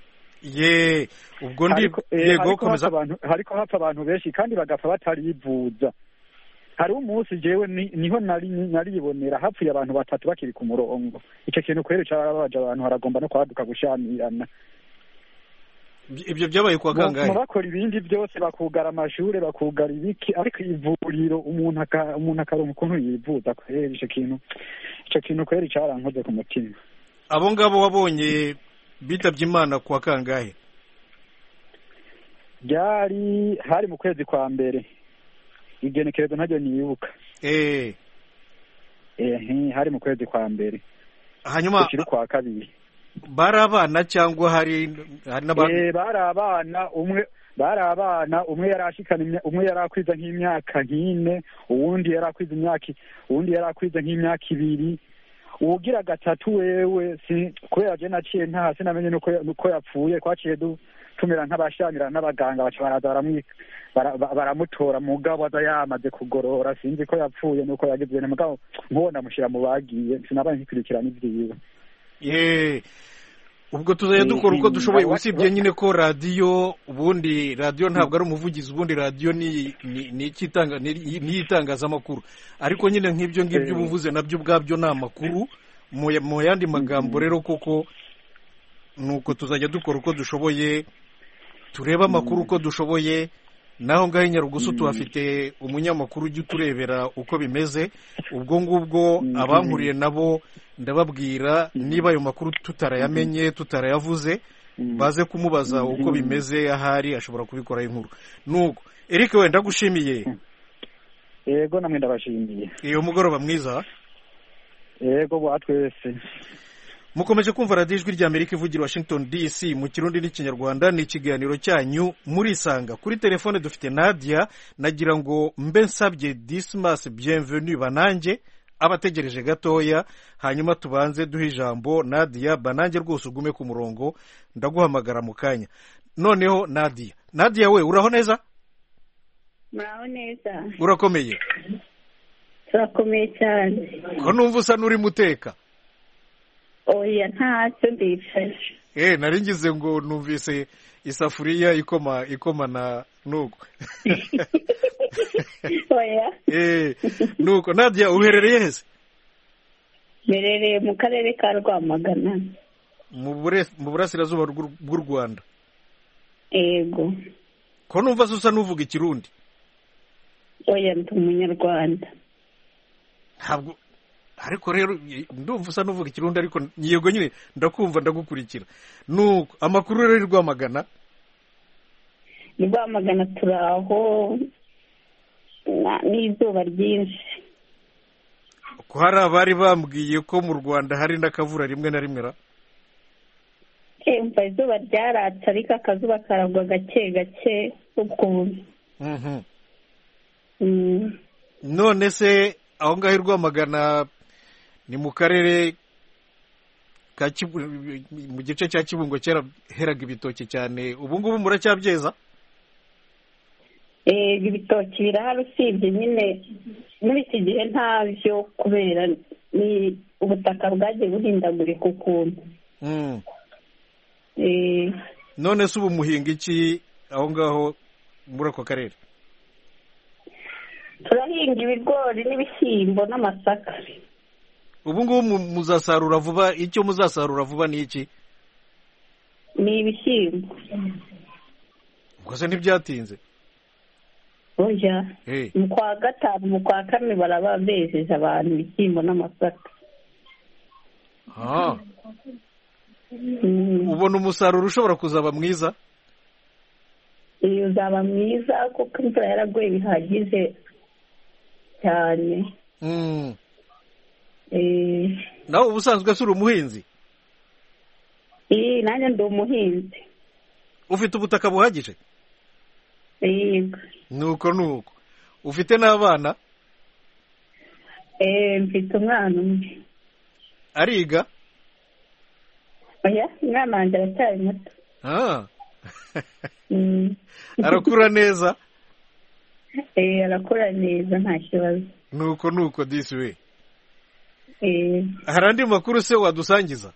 ubwo ndi yego komeza hariko hapfa abantu benshi kandi bagapfa batarivuza hari umunsi jewe niho naribonera hapfuye abantu 3 bakiri ku murongo ico kintu kweri carabaje abantu haragomba no kwaduka gushamirana ibyo byabaye kwa kangahe bakora ibindi byose bakugara amashure bakugara ibiki ariko ivuriro umuntu akaronka ukuntu yivuza kweri ico kintu kweri carankoze ku mutima abo ngabo wabonye bitavye Imana kwa kangahe hari mu kwezi kwa mbere igenekerezo ntaryo nibuka hari mu kwezi kwa mbere hanyuma kiri kwa kabiri bari abana cyangwa hari n'abantu bari abana umwe yarashikana umwe yarakwiza nk'imyaka 4 uwundi yarakwiza nk'imyaka 2 ugira gatatu wewe kubera je naciye nta sinamenye nuko yapfuye kwaciye tumera nk'abashamira n'abaganga baca baraza baramutora mugabo aza yamaze kugorora sinzi ko yapfuye nuko yagize mugabo nkubona mushira mu bagiye sinabaye nkikurikirana ivyiwe ubwo tuzajya dukora uko dushoboye, usibye nyine ko radiyo ubundi radiyo ntabwo ari umuvugizi, ubundi radiyo ni itangazamakuru, ariko nyine nk'ibyo ngibyo uba uvuze nabyo ubwabyo ni amakuru mu yandi magambo. Rero koko nuko tuzajya dukora uko dushoboye, turebe amakuru uko dushoboye. naho ngaho i Nyarugusu tuhafite umunyamakuru ujya uturebera uko bimeze. ubwo ngubwo abankuriye nabo ndababwira niba ayo makuru tutarayamenye tutarayavuze baze kumubaza uko bimeze, ahari ashobora kubikoraho inkuru. nuko Eric wenda gushimiye. Yego namwe ndabashimiye. Iyo mugoroba mwiza. Yego bwa twese. Mukomeje kumva radiyo ijwi rya Amerika ivugira Washington DC mu Kirundi n'Ikinyarwanda. Ni ikiganiro cyanyu murisanga. Kuri telefone dufite Nadia, nagira ngo mbe nsabye Dismas bienvenue banange abategereje gatoya, hanyuma tubanze duhe ijambo Nadia. Banange rwose ugume ku murongo, ndaguhamagara mu kanya. Noneho Nadia we uraho neza? Muraho neza. Urakomeye? Turakomeye cyane. Ko numva usa n'uri muteka? Oya ntacyo ndicaje. Nari ngize ngo numvise isafuriya ikoma na nuko. Oya. Nuko Nadia uherereye hese? Merereye mu karere ka Rwamagana. Mu burasirazuba bw'u Rwanda. Yego. Ko numva usa n'uvuga Ikirundi? Oya ndi umunyarwanda. Ntabwo ariko rero ndumva usa n'uvuga Ikirundi, ariko yego nyine ndakumva ndagukurikira. Nuko amakuru rero Rwamagana? Rwamagana turaho n'izuba ryinshi. Ko hari abari bambwiye ko mu Rwanda hari n'akavura rimwe na rimwe ra? Mva izuba ryaratse ariko akazuba karagwa gake gake ukuntu. None se aho ngaho Rwamagana ni mu karere ka mu gice cya Kibungo kera heraga ibitoki cyane, ubu ngubu muracyabyeza? Ibitoki birahari, usibye nyine muri iki gihe ntabyo kubera ni ubutaka bwagiye buhindagurika ukuntu. None se ubu muhinga iki aho ngaho muri ako karere? Turahinga ibigori n'ibishyimbo n'amasaka. Ubu ngubu muzasarura vuba? Icyo muzasarura vuba ni iki? Ni ibishyimbo. Ubwo se ntibyatinze? Oya. Mu kwa gatanu mu kwa kane baraba bejeje abantu ibishyimbo n'amasaka. Ubona umusaruro ushobora kuzaba mwiza? Iyo uzaba mwiza kuko imvura yaraguye bihagije cyane. Nawe ubusanzwe uri umuhinzi? Nanjye ndi umuhinzi. Ufite ubutaka buhagije? Yego. Nuko ufite n'abana? Mfite umwana umwe. Ariga? Oya, umwana wanjye aracyari muto. Arakura neza? Arakura neza nta kibazo. Nuko disi we. Hari andi makuru se wadusangiza?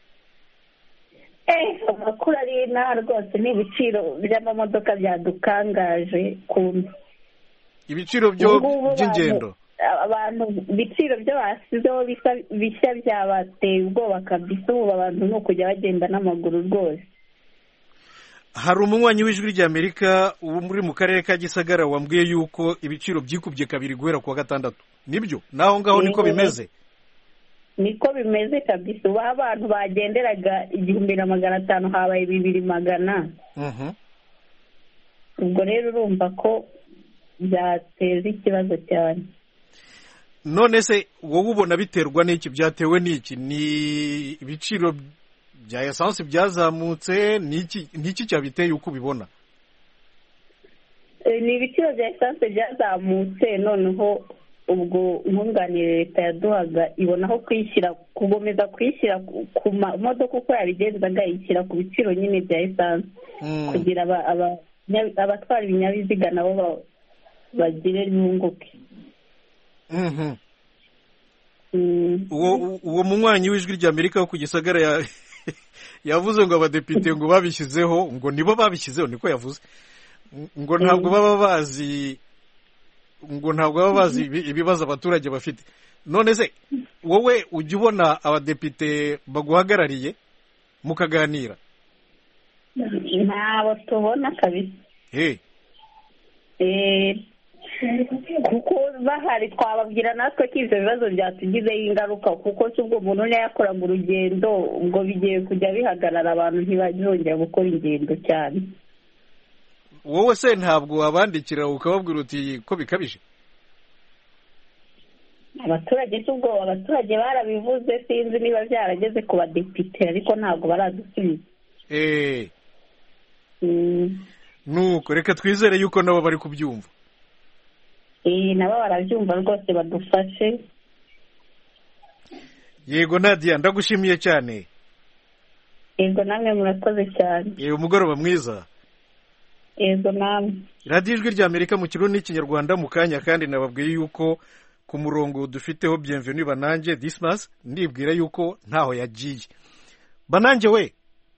Amakuru ari inaha rwose ni ibiciro by'amamodoka byadukangaje kumva. Ibiciro by'ingendo? Abantu ibiciro byo basizeho bishya byabateye ubwoba kabisa, ubu abantu ni ukujya bagenda n'amaguru rwose. Hari umunywanyi w'ijwi rya Amerika muri mu karere ka Gisagara wambwiye yuko ibiciro byikubye kabiri guhera kuwa gatandatu. Nibyo? Naho ngaho niko bimeze? Niko bimeze kabisa. Ubu abantu bagenderaga 1,500 habaye 2,000. Ubwo rero urumva ko byateza ikibazo cyane. None se wowe ubona biterwa n'iki? Byatewe n'iki? Ni ibiciro bya essence byazamutse? Niki cyabiteye uko ubibona? Ni ibiciro bya essence byazamutse, noneho ubwo nkunganire leta yaduhaga ibonaho kugomeza kwishyira ku modoka uko yabigenzaga, ishyira ku biciro nyine bya essence kugira abatwara ibinyabiziga nabo bagire bunguke. Uwo munywanyi w'ijwi rya Amerika wo ku Gisagara yavuze ngo abadepite ngo babishyizeho ngo nibo babishyizeho niko yavuze ngo ntabwo baba bazi ibibazo abaturage bafite. None se wowe ujya ubona abadepite baguhagarariye mukaganira? Ntabwo tubona kabisa. Kuko bahari twababwira natwe ko ibyo bibazo byatugizeho ingaruka, kuko si ubwo umuntu yakoraga urugendo ubwo bigiye kujya bihagarara abantu ntibazongera gukora ingendo cyane. Wowe se ntabwo wabandikira ukababwira uti ko bikabije? Abaturage ubwo abaturage barabivuze, sinzi niba byarageze ku badepite ariko ntabwo baradusubiza. Nuko reka twizere yuko nabo bari kubyumva. Nabo barabyumva rwose, badufashe. Yego Nadia, ndagushimiye cyane. Yego namwe murakoze cyane. Umugoroba mwiza. Yego namwe. Radio Ijwi rya Amerika mu Kirundi n'Ikinyarwanda mu kanya, kandi nababwiye yuko ku murongo dufiteho Bienvenue Banange Dismas, ndibwira yuko ntaho yagiye. Banange we,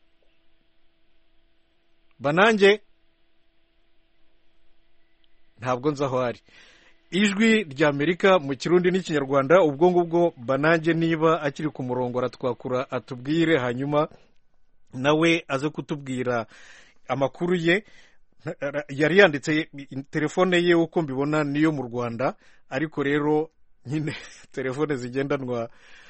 Banange ntabwo nzi aho ari. Ijwi rya Amerika mu Kirundi n'Ikinyarwanda, ubwo ngubwo Banange niba akiri ku murongo aratwakura atubwire, hanyuma nawe aze kutubwira amakuru ye. Yari yanditse telefone ye uko mbibona niyo mu Rwanda, ariko rero nyine telefone zigendanwa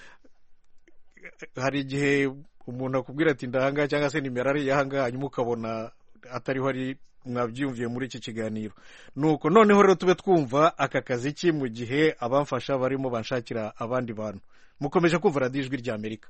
hari igihe umuntu akubwira ati ndahanga cyangwa se nimero ari yahanga, hanyuma ukabona atariho ari. Mwabyumviye muri iki kiganiro. Nuko noneho rero tube twumva aka kazi ki mu gihe abamfasha barimo banshakira abandi bantu. Mukomeje kumva Radio Ijwi rya Amerika.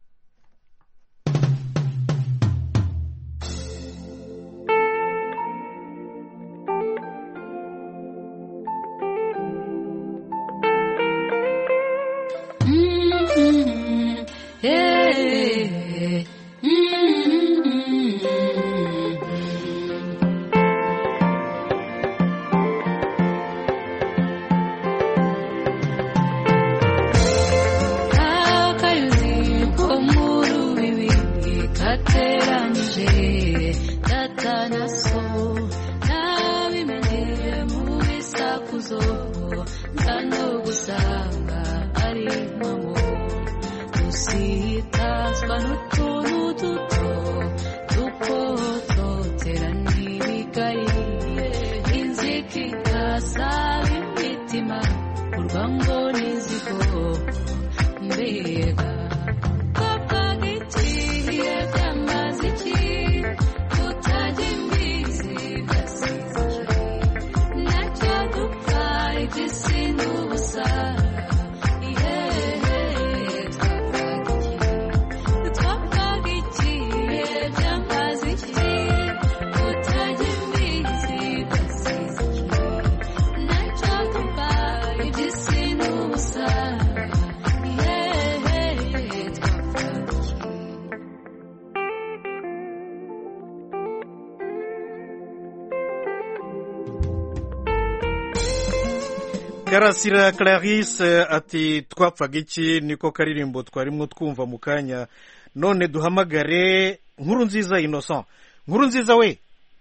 Karasira Clarisse ati twapfaga iki, niko karirimbo twarimo twumva mu kanya. None duhamagare Nkurunziza Innocent. Nkurunziza we,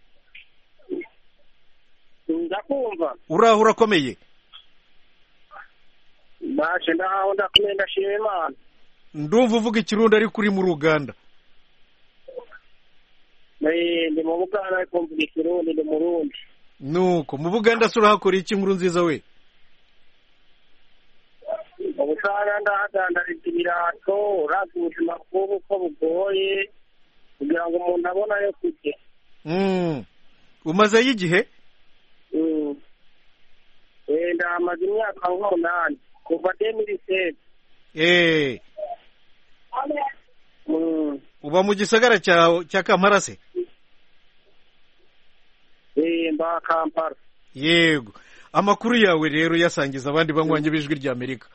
ndakumva. Uraho urakomeye? Baje ndaho ndakomeye, ndashima Imana. Ndumva uvuga Ikirundi ari kuri mu Ruganda. Ndi mu Buganda ariko mvuga Ikirundi, ndi Murundi. Nuko mu Buganda sura hakora iki Nkurunziza we? Ubusanga ndahagandariza ibirato, urazi ubuzima bw'ubu ko bugoye kugira ngo umuntu abone ayo kurya. Umazeyo igihe? Ndamaze imyaka 8 kuva 2007. Uba mu gisagara cya Kampala se? Mba Kampala. Yego. Amakuru yawe rero yasangiza abandi banywanyi b'Ijwi rya Amerika.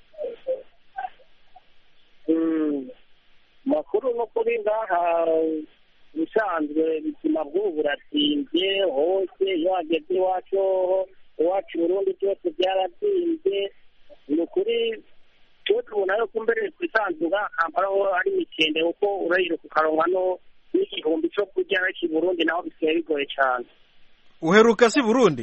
Makuru no kuri ngaha bisanzwe ubuzima bw'ubu buratinze hose, iyo hageze iwacu Burundi byose byaratinze. Ni ukuri cyo tubona yuko mbere bisanzwe ngaha Kampala ho ari imitende kuko urayiruka ukaronka n'igihumbi cyo kurya ariko i Burundi naho bisigaye bigoye cyane. Uheruka si Burundi?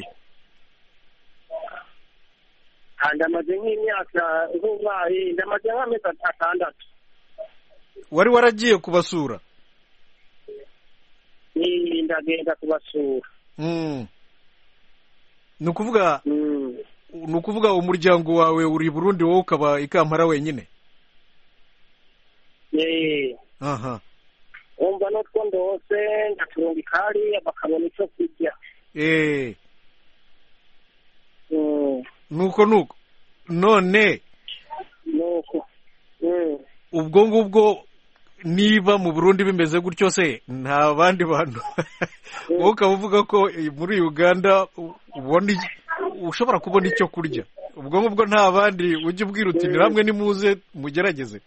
Ndamaze nk'imyaka nk'umwari, ndamaze nk'amezi 6. Wari waragiye kubasura? Ndagenda kubasura. Ni ukuvuga umuryango wawe uri Burundi, wowe ukaba i Kampala wenyine? Aha. Umva n'utwo ndose ndaturunga ikari bakabona icyo kurya. Nuko none ubwo ngubwo niba mu Burundi bimeze gutyo se nta bandi bantu wowe ukaba uvuga ko muri Uganda ushobora kubona icyo kurya, ubwo ngubwo nta bandi ujya ubwira uti ni hamwe nimuze mugerageze?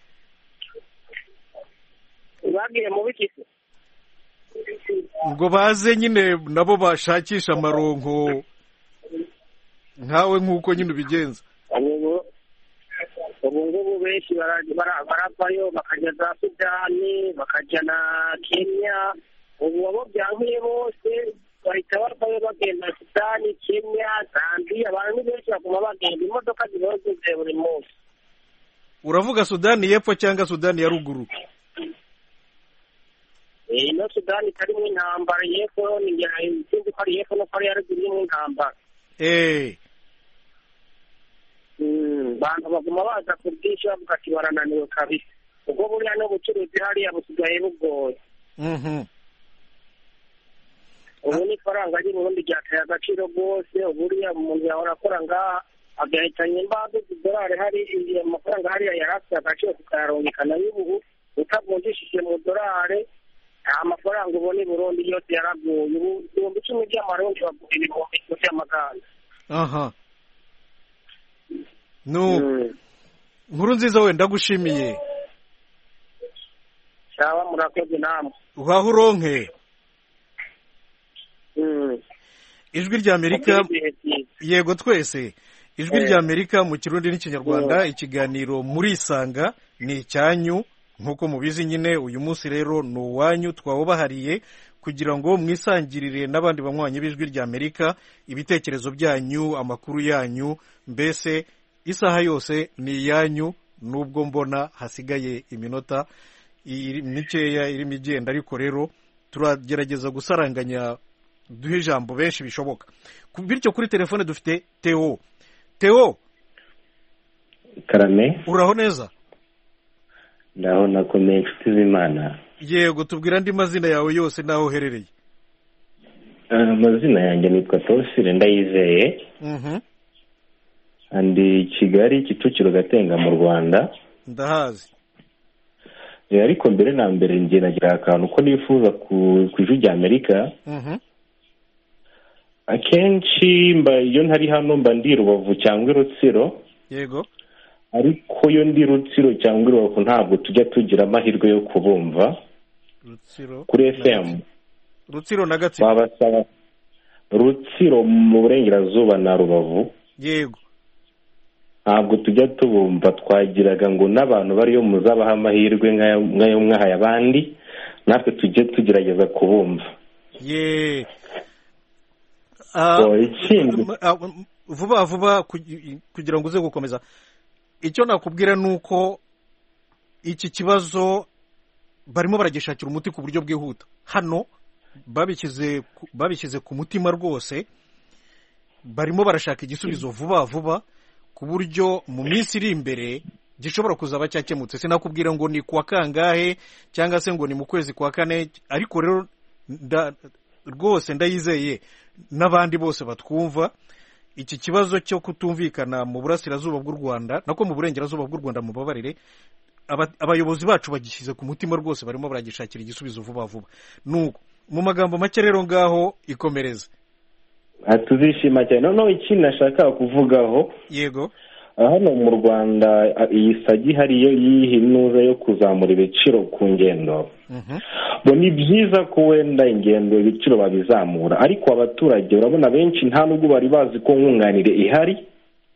Bagiye mu bikisi ngo baze nyine nabo bashakisha amaronko nkawe nk'uko nyine ubigenza. ubu ngubu benshi baravayo bakajya za Sudani, bakajya na Kenya. Ubu abo byankuye bose bahita bavayo bagenda Sudani, Kenya, Zambia. Abantu benshi baguma bagenda, imodoka ziba zuzuye buri munsi. Uravuga Sudani y'Epfo cyangwa Sudani ya Ruguru? No Sudani itarimo intambara y'Epfo, sinzi ko ari y'Epfo no ko ari iya Ruguru irimo intambara. Bantu baguma baza kubwisha bavuga ati barananiwe kabisa, ubwo buriya n'ubucuruzi hariya busigaye bugoye. Ubu n'ifaranga ry'i Burundi ryateye agaciro rwose. Buriya umuntu yahora akora ngaha agahitanya imbaga z'idolari, hari amafaranga hariya yari afite agaciro tukayarungikana y'ubu utavunjishije mu dolari. Amafaranga ubona i Burundi yose yaraguye. Ubu 10,000 by'amarundi bagura 1,000 by'amagana. Nkuru nziza we ndagushimiye. Sawa, murakoze namwe. Uhaho uronke. Ijwi rya Amerika, yego twese. Ijwi rya Amerika mu Kirundi n'Ikinyarwanda, ikiganiro muri Isanga ni icyanyu nkuko mubizi nyine. Uyu munsi rero ni uwanyu, twawubahariye kugira ngo mwisangirire n'abandi banywanyi b'Ijwi rya Amerika ibitekerezo byanyu, amakuru yanyu, mbese isaha yose ni iyanyu. Nubwo mbona hasigaye iminota mikeya irimo igenda, ariko rero turagerageza gusaranganya duhe ijambo benshi bishoboka. Bityo kuri telefone dufite Theo. Karame, uraho neza? ndaho nakomeye inshuti z'Imana. Yego, tubwira andi mazina yawe yose naho uherereye. Amazina yanjye nitwa Tosire Ndayizeye. Andi Kigali, Kicukiro, Gatenga mu Rwanda. Ndahazi. Ariko mbere na mbere ngiye nagira akantu ko nifuza ku Ijwi rya Amerika. Akenshi iyo ntari hano mba ndi Rubavu cyangwa Rutsiro. Yego. Ariko yo ndi Rutsiro cyangwa Rubavu ntabwo tujya tugira amahirwe yo kubumva. Rutsiro kuri FM. Rutsiro na Gatsibo. Babasaba Rutsiro mu burengerazuba na Rubavu. Yego. Ntabwo tujya tubumva, twagiraga ngo n'abantu bariyo muzabaha amahirwe nk'ayo mwahaye abandi, natwe tujye tugerageza kubumva. Vuba kugira ngo uze gukomeza, icyo nakubwira ni uko iki kibazo barimo baragishakira umuti ku buryo bwihuta. Hano babishyize ku mutima rwose, barimo barashaka igisubizo vuba ku buryo mu minsi iri imbere gishobora kuzaba cyakemutse. Sinakubwira ngo ni kuwa kangahe cyangwa se ngo ni mu kwezi kwa 4, ariko rero rwose ndayizeye n'abandi bose batwumva, iki kibazo cyo kutumvikana mu burasirazuba bw'u Rwanda nako mu burengerazuba bw'u Rwanda, mubabarire, abayobozi bacu bagishyize ku mutima rwose, barimo baragishakira igisubizo vuba. Nuko mu magambo make rero ngaho ikomereza. Tuzishima cyane. Noneho ikintu nashaka kuvugaho, yego, hano mu Rwanda iyi sagi hariyo yihinuza yo kuzamura ibiciro ku ngendo. Bo ni byiza ko wenda ingendo ibiciro babizamura, ariko abaturage urabona benshi nta nubwo bari bazi ko nkunganire ihari.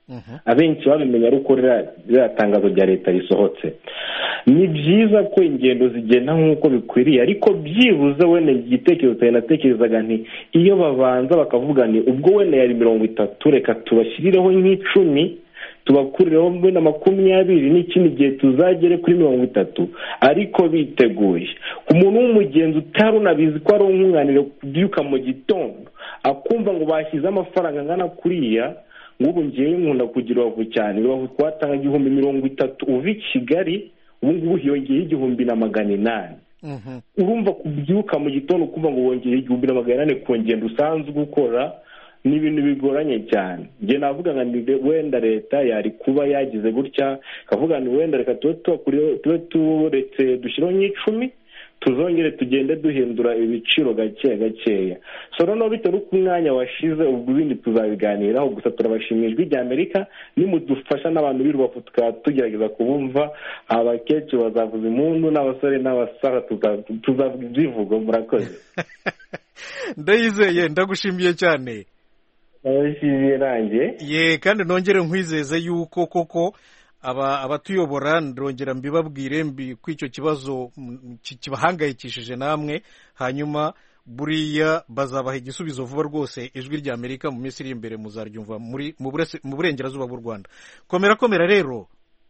abenshi babimenya ari uko ririya tangazo rya leta risohotse. Ni byiza ko ingendo zigenda nk'uko bikwiriye, ariko byibuze wenda igitekerezo cyane natekerezaga nti iyo babanza bakavuga ni ubwo wenda yari 30 reka tubashyirireho nk'icumi tubakurireho wenda 20 n'ikindi gihe tuzagere kuri 30, ariko biteguye. Umuntu w'umugenzi utari unabizi ko ari umwunganire kubyuka mu gitondo akumva ngo bashyize amafaranga angana kuriya, nk'ubu ngewe nkunda kugira Rubavu cyane, Rubavu twatanga 30 uva i Kigali, ubu ngubu hiyongeye 1800. Urumva kubyuka mu gitondo kumva ngo wongeye 1800 ku ngendo usanzwe ukora ni ibintu bigoranye cyane. Nge navuga ngo wenda leta yari kuba yagize gutya kavuga ni wenda reka tube turetse dushyiraho nk'icumi tuzongere tugende duhindura ibiciro gakeya. So noneho bitewe n'uko umwanya washize ubwo ibindi tuzabiganiraho, gusa turabashimira Ijwi ry'Amerika nimudufasha n'abantu b'i Rubavu tukaba tugerageza kubumva, abakecuru bazavuza impundu n'abasore n'abasaza tuzavuga ibyivugo. Murakoze. Ndayizeye, ndagushimiye cyane. Ndabashimiye nanjye. Ye, kandi nongere nkwizeze yuko koko abatuyobora ndongera mbibabwire ko icyo kibazo kibahangayikishije namwe, hanyuma buriya bazabaha igisubizo vuba rwose. Ijwi ry'Amerika mu minsi iri imbere muzaryumva mu burengerazuba bw'u Rwanda. Komera rero.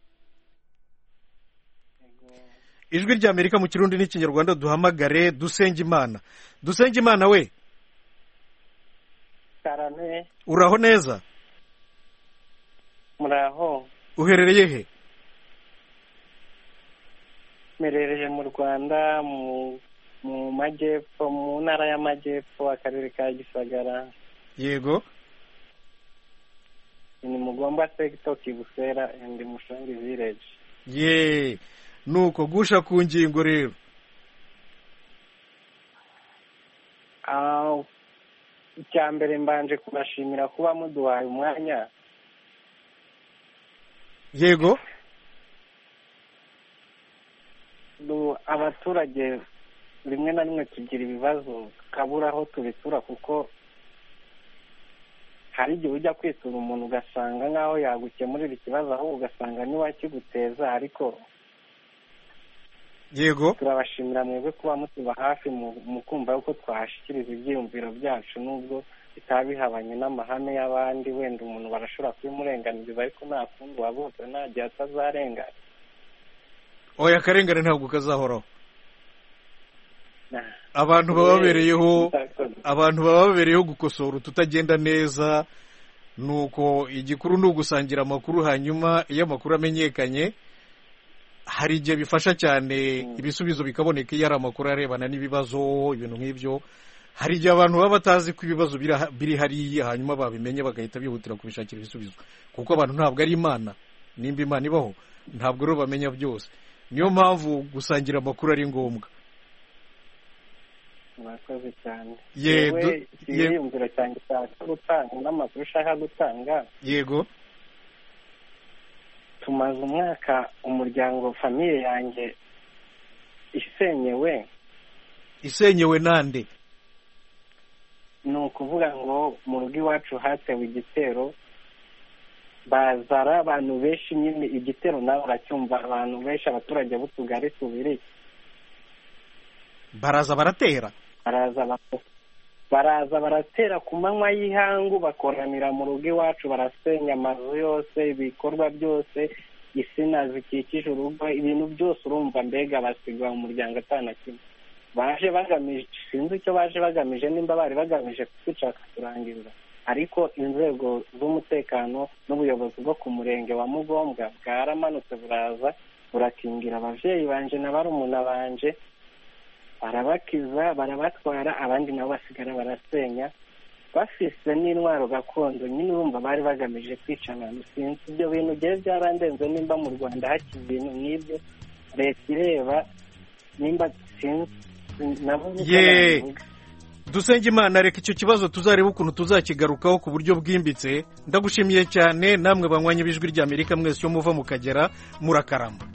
Ijwi ry'Amerika mu Kirundi n'Ikinyarwanda, duhamagare Dusengimana. Dusengimana we, Karame. Uraho neza? Muraho. Uherereye he? Merereye mu Rwanda mu majyepfo, mu ntara y'Amajyepfo, akarere ka Gisagara. Yego. Ni Mugomba sector, Kibusera and Mushangi village. Ye, nuko gusha ku ngingo rero. Icya mbere mbanje kubashimira kuba muduhaye umwanya. Yego. Abaturage rimwe na rimwe tugira ibibazo kabura aho tubitura, kuko hari igihe ujya kwitura umuntu ugasanga nk'aho yagukemurira ikibazo, aho ugasanga niwe akiguteza. Ariko yego, turabashimira mwebwe kuba mutuba hafi mu kumva yuko twahashyikiriza ibyiyumviro byacu, nubwo bitaba bihabanye n'amahame y'abandi. Wenda umuntu barashobora kubimurenganiriza, ariko nta kundi wabose nta gihe atazarengana. Oya, akarengane ntabwo kazahoraho. Abantu bababereyeho gukosora utagenda neza, nuko igikuru ni ugusangira amakuru. Hanyuma iyo amakuru amenyekanye, hari igihe bifasha cyane ibisubizo bikaboneka iyo ari amakuru arebana n'ibibazo, ibintu nk'ibyo. Hari igihe abantu baba batazi ko ibibazo biri hariya, hanyuma babimenye bagahita bihutira kubishakira ibisubizo, kuko abantu ntabwo ari Imana. Nimba Imana ibaho ntabwo rero bamenya byose. Niyo mpamvu gusangira amakuru ari ngombwa. Murakoze cyane. Yewe, ikiyumviro cyanjye cyashaka gutanga n'amakuru ushaka gutanga. Yego. Tumaze umwaka umuryango, famiye yanjye isenyewe nande? Ni ukuvuga ngo mu rugo iwacu hatewe igitero, bazara abantu benshi. Nyine igitero nawe uracyumva, abantu benshi, abaturage b'utugari tubiri baraza baratera ku manywa y'ihangu, bakoranira mu rugo iwacu, barasenya amazu yose, ibikorwa byose, insina zikikije urugo, ibintu byose. Urumva mbega basigwa umuryango atana kimwe. Baje bagamije, sinzi icyo baje bagamije, nimba bari bagamije kutwica kuturangiza, ariko inzego z'umutekano n'ubuyobozi bwo ku murenge wa Mugombwa bwaramanutse buraza burakingira ababyeyi banje na barumuna banje, barabakiza, barabatwara, abandi nabo basigara barasenya, bafise n'intwaro gakondo. Nyine urumva bari bagamije kwica abantu. Sinzi, ibyo bintu byari byarandenze, nimba mu Rwanda hakiri ibintu nk'ibyo leta ireba, nimba sinzi nabo. Dusengimana, reka icyo kibazo tuzareba ukuntu tuzakigarukaho ku buryo bwimbitse. Ndagushimiye cyane, namwe banywanyi b'Ijwi ry'Amerika mwese yo muva mukagera, murakarama.